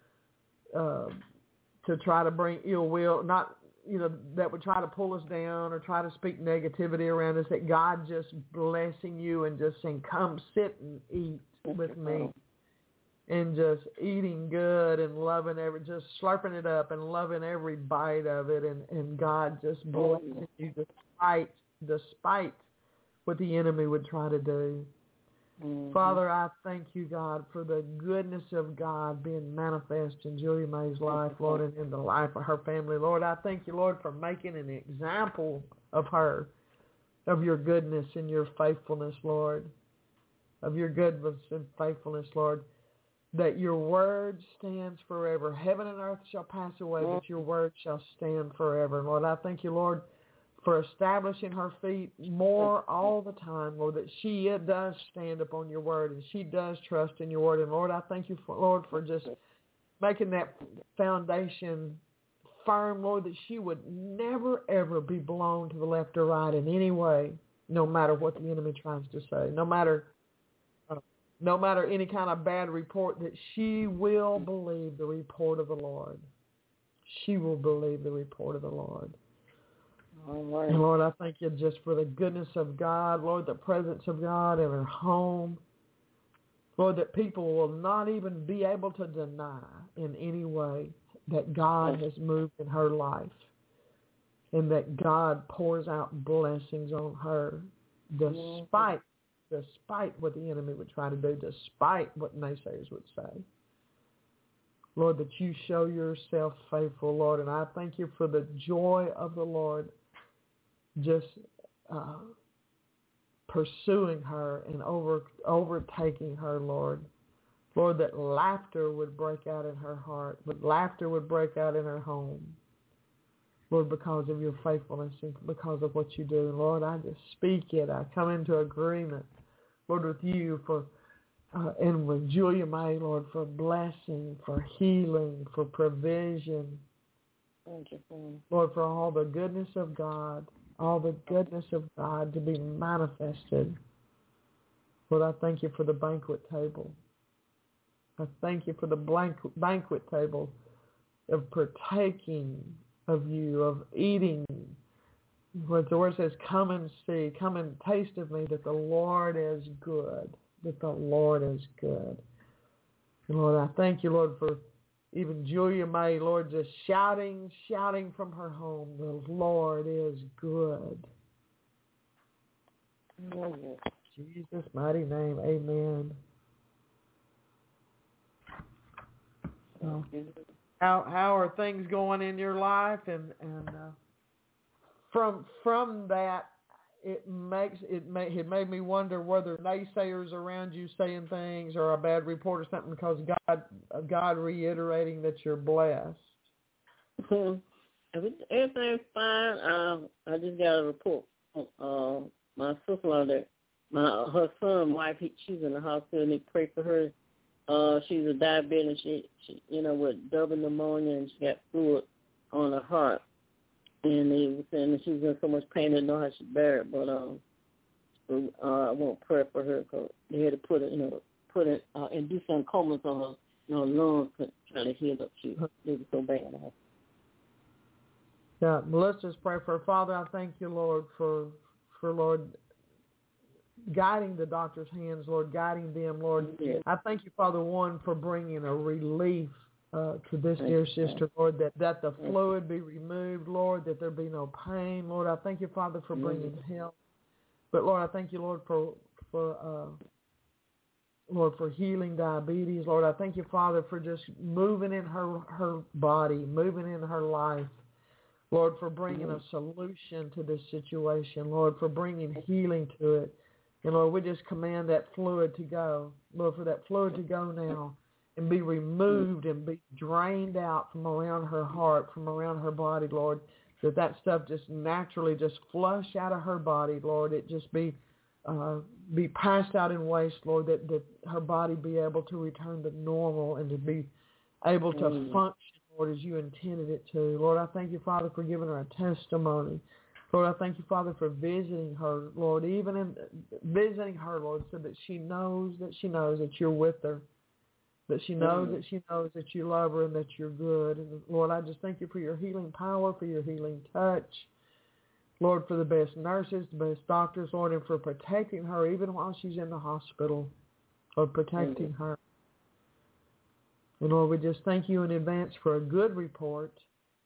to try to bring ill will, not, that would try to pull us down or try to speak negativity around us, that God just blessing you and just saying, come sit and eat with me, and just eating good and loving just slurping it up and loving every bite of it, and God just blessing you despite what the enemy would try to do. Mm-hmm. Father, I thank you, God, for the goodness of God being manifest in Julia May's life, Lord, and in the life of her family. Lord, I thank you, Lord, for making an example of her, of your goodness and your faithfulness, Lord, of your goodness and faithfulness, Lord, that your word stands forever. Heaven and earth shall pass away, but your word shall stand forever. And Lord, I thank you, Lord, for establishing her feet more all the time, Lord, that she does stand upon your word and she does trust in your word. And Lord, I thank you, for just making that foundation firm, Lord, that she would never, ever be blown to the left or right in any way, no matter what the enemy tries to say, no matter any kind of bad report, that she will believe the report of the Lord. She will believe the report of the Lord. Right. And Lord, I thank you just for the goodness of God, Lord, the presence of God in her home. Lord, that people will not even be able to deny in any way that God has moved in her life and that God pours out blessings on her despite what the enemy would try to do, despite what naysayers would say. Lord, that you show yourself faithful, Lord, and I thank you for the joy of the Lord just pursuing her and overtaking her, Lord. Lord, that laughter would break out in her heart, but laughter would break out in her home. Lord, because of your faithfulness and because of what you do. And Lord, I just speak it. I come into agreement, Lord, with you and with Julia May, Lord, for blessing, for healing, for provision. Thank you, Lord, for all the goodness of God, to be manifested. Lord, I thank you for the banquet table. I thank you for the banquet table of partaking of you, of eating. What the word says, come and see, come and taste of me that the Lord is good, that the Lord is good. And Lord, I thank you, Lord, for even Julia May, Lord, just shouting from her home, the Lord is good. In Jesus' mighty name, amen. So, how are things going in your life? And from that, it made me wonder whether naysayers around you saying things or a bad report or something, because God reiterating that you're blessed. Everything's fine. I just got a report. My sister-in-law there, her son, wife, she's in the hospital. And they pray for her. She's a diabetic. She with double pneumonia, and she got fluid on her heart. And they were saying that she was in so much pain they didn't know how she bear it. But I won't pray for her because they had to put it and do some comas on her, lungs to try to heal up. They were so bad. Yeah, well, let's just pray for her. Father, I thank you, Lord, for Lord, guiding the doctor's hands, Lord, guiding them, Lord. Yes. I thank you, Father, one, for bringing a relief to this dear sister, Lord, that the fluid be removed, Lord, that there be no pain. Lord, I thank you, Father, for bringing health. But, Lord, I thank you, Lord, for healing diabetes. Lord, I thank you, Father, for just moving in her body, moving in her life. Lord, for bringing a solution to this situation. Lord, for bringing healing to it. And, Lord, we just command that fluid to go. Lord, for that fluid to go now and be removed and be drained out from around her heart, from around her body, Lord, that stuff just naturally just flush out of her body, Lord. It just be passed out in waste, Lord, that her body be able to return to normal and to be able to function, Lord, as you intended it to. Lord, I thank you, Father, for giving her a testimony. Lord, I thank you, Father, for visiting her, Lord, even in visiting her, Lord, so that she knows that you're with her, that she knows that you love her and that you're good. And Lord, I just thank you for your healing power, for your healing touch. Lord, for the best nurses, the best doctors, Lord, and for protecting her even while she's in the hospital, or protecting her. And Lord, we just thank you in advance for a good report.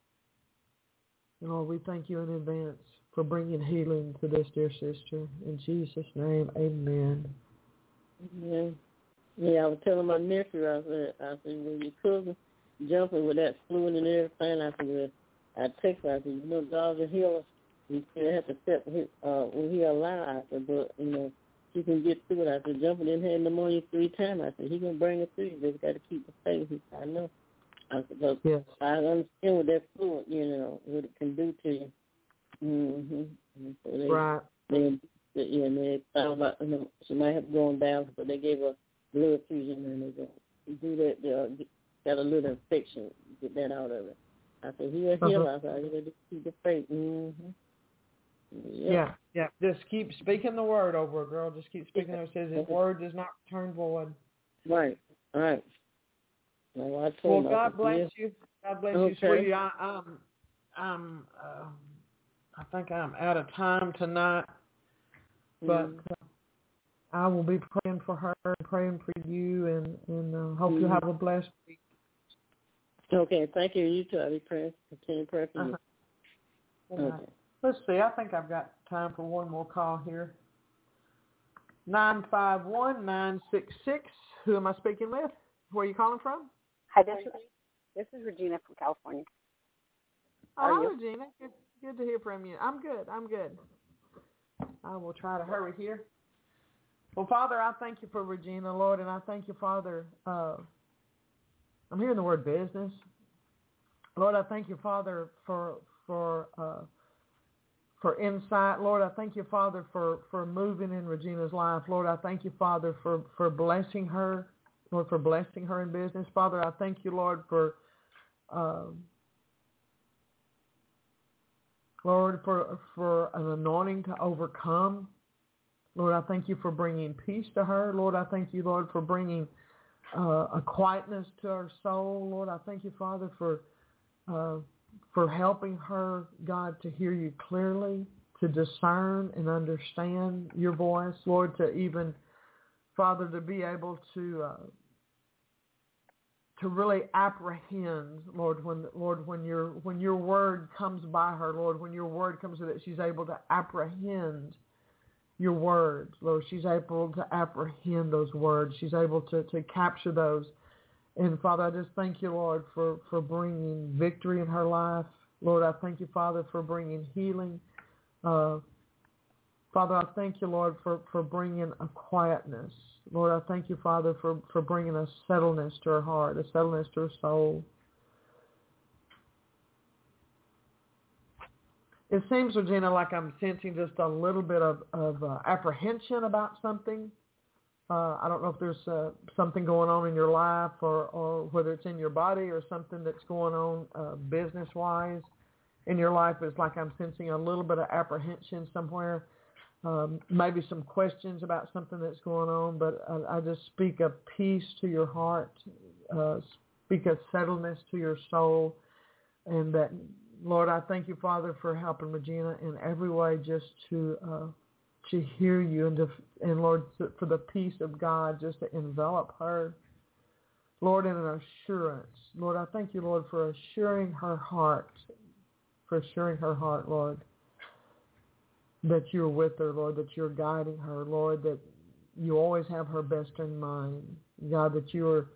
And Lord, we thank you in advance for bringing healing to this dear sister. In Jesus' name, amen. Amen. Yeah, I was telling my nephew, I said, when your cousin jumping with that fluid and everything, I said, I text her, I said, God's a healer. He still has to step when he alive. I said, but, she can get through it. I said, jumping in here pneumonia 3 times. I said, he going to bring it through. You just got to keep the faith. He said, I know. I said, but yes. I understand what that fluid, what it can do to you. Mm-hmm. So right. They thought about, she might have gone down, but they gave her blood fusion, and they do that. They got a little infection infection. Get that out of it. I said, he'll heal us. I said, just keep the faith. Mm-hmm. Yep. Yeah. Just keep speaking the word over it, girl. Just keep speaking it. It says his word does not return void. Right. Well, God bless you. God bless you, sweetie. I think I'm out of time tonight, but I will be praying for her, praying for you, and hope you have a blessed week. Okay, thank you. You too. I'll be praying. Continue to pray for you. Okay. Let's see. I think I've got time for one more call here. 951-966. Who am I speaking with? Where are you calling from? Hi, this is Regina from California. Hi, Regina. Good to hear from you. I'm good. I will try to hurry here. Well, Father, I thank you for Regina, Lord, and I thank you, Father. I'm hearing the word business. Lord, I thank you, Father, for insight. Lord, I thank you, Father, for moving in Regina's life. Lord, I thank you, Father, for blessing her. Lord, for blessing her in business. Father, I thank you, Lord, for an anointing to overcome. Lord, I thank you for bringing peace to her. Lord, I thank you, Lord, for bringing a quietness to her soul. Lord, I thank you, Father, for helping her, God, to hear you clearly, to discern and understand your voice. Lord, to even, Father, to be able to really apprehend, Lord, when your word comes by her, Lord, when your word comes to that, she's able to apprehend your words, Lord. She's able to apprehend those words. She's able to capture those. And, Father, I just thank you, Lord, for bringing victory in her life. Lord, I thank you, Father, for bringing healing. Father, I thank you, Lord, for bringing a quietness. Lord, I thank you, Father, for bringing a settledness to her heart, a settledness to her soul. It seems, Regina, like I'm sensing just a little bit of apprehension about something. I don't know if there's something going on in your life or whether it's in your body or something that's going on business-wise in your life. It's like I'm sensing a little bit of apprehension somewhere, maybe some questions about something that's going on, but I just speak a peace to your heart, speak a settledness to your soul, and that, Lord, I thank you, Father, for helping Regina in every way just to hear you and Lord, for the peace of God just to envelop her. Lord, in an assurance. Lord, I thank you, Lord, for assuring her heart, Lord, that you're with her, Lord, that you're guiding her, Lord, that you always have her best in mind. God, that you're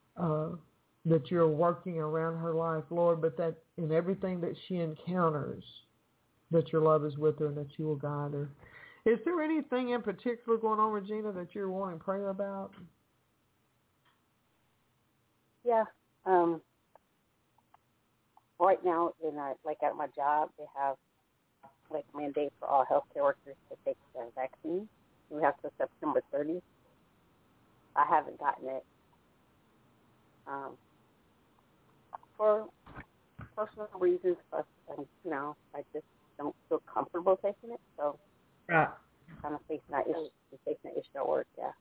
working around her life, Lord, but that in everything that she encounters, that your love is with her and that you will guide her. Is there anything in particular going on, Regina, that you're wanting prayer about? Yeah. Right now, at my job, they have mandate for all healthcare workers to take the vaccine. We have till September 30th. I haven't gotten it. For personal reasons, but I just don't feel comfortable taking it. So, right. Kind of facing that issue at work. Yeah.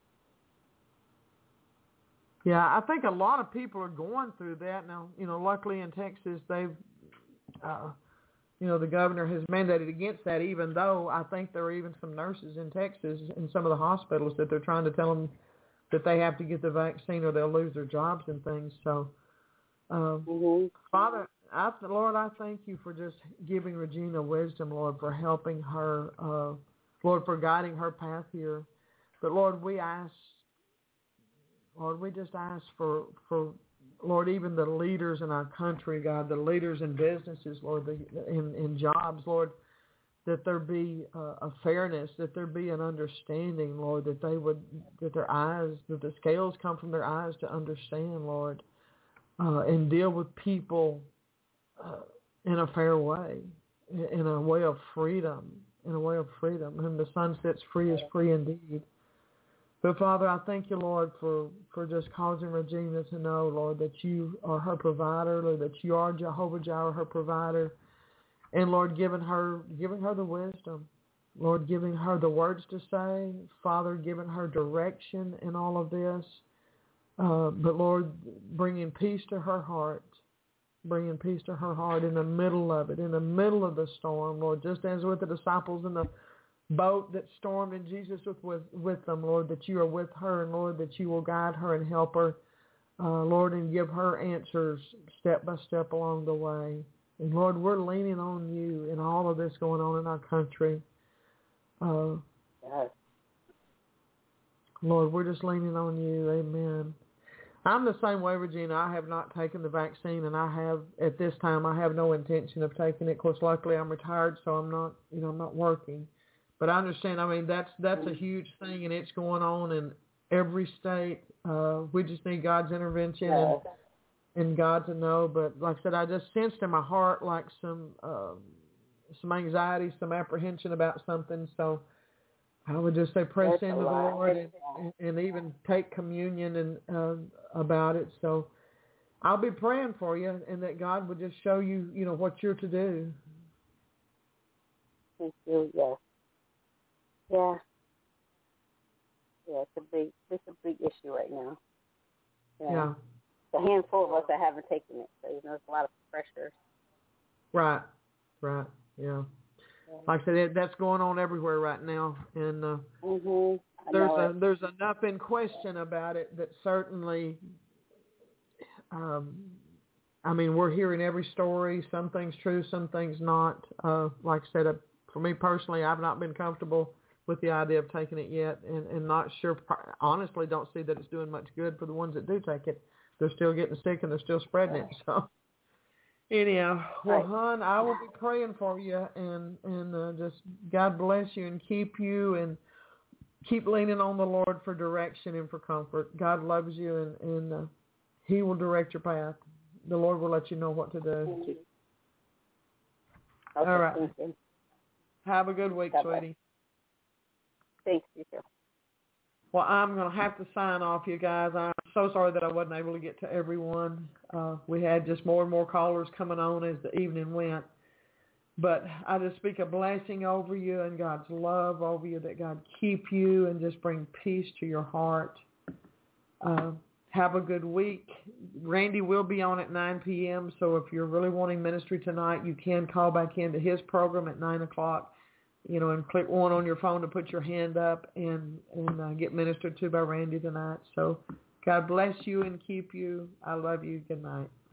Yeah, I think a lot of people are going through that now. Luckily in Texas, they've, the governor has mandated against that. Even though I think there are even some nurses in Texas in some of the hospitals that they're trying to tell them that they have to get the vaccine or they'll lose their jobs and things. So. Father, Lord, I thank you for just giving Regina wisdom, Lord, for helping her, Lord, for guiding her path here. But Lord, we just ask for Lord, even the leaders in our country, God, the leaders in businesses, Lord, in jobs, Lord, that there be a fairness, that there be an understanding, Lord, that the scales come from their eyes to understand, Lord. And deal with people in a fair way, in a way of freedom, Whom the Son sets free is free indeed. But, Father, I thank you, Lord, for just causing Regina to know, Lord, that you are her provider, Lord, that you are Jehovah Jireh, her provider. And, Lord, giving her the wisdom. Lord, giving her the words to say. Father, giving her direction in all of this. But, Lord, bringing peace to her heart. Bringing peace to her heart in the middle of it, in the middle of the storm, Lord, just as with the disciples in the boat that stormed and Jesus was with them, Lord, that you are with her, and, Lord, that you will guide her and help her, Lord, and give her answers step by step along the way. And, Lord, we're leaning on you in all of this going on in our country. Yes. Lord, we're just leaning on you. Amen. I'm the same way, Regina. I have not taken the vaccine, and at this time, I have no intention of taking it. Of course, luckily, I'm retired, so I'm not working. But I understand. I mean, that's a huge thing, and it's going on in every state. We just need God's intervention and God to know. But like I said, I just sensed in my heart like some anxiety, some apprehension about something. So I would just say press into the Lord and even take communion and about it. So I'll be praying for you, and that God would just show you, what you're to do. Thank you. Yes. Yeah. Yeah, it's a big issue right now. Yeah. A handful of us that haven't taken it, so there's a lot of pressure. Right. Yeah. Like I said, that's going on everywhere right now, and there's enough in question about it that certainly, I mean, we're hearing every story. Some things true, some things not. Like I said, for me personally, I've not been comfortable with the idea of taking it yet, and not sure. Honestly, don't see that it's doing much good for the ones that do take it. They're still getting sick and they're still spreading it. So. Anyhow, well, hon, I will be praying for you, and just God bless you and keep you, and keep leaning on the Lord for direction and for comfort. God loves you, and He will direct your path. The Lord will let you know what to do. Okay, all right. Thank you. Have a good week, sweetie. Thanks, you too. Well, I'm going to have to sign off, you guys. I'm so sorry that I wasn't able to get to everyone. We had just more and more callers coming on as the evening went. But I just speak a blessing over you and God's love over you, that God keep you and just bring peace to your heart. Have a good week. Randy will be on at 9 p.m., so if you're really wanting ministry tonight, you can call back into his program at 9 o'clock. And click 1 on your phone to put your hand up and get ministered to by Randy tonight. So God bless you and keep you. I love you. Good night.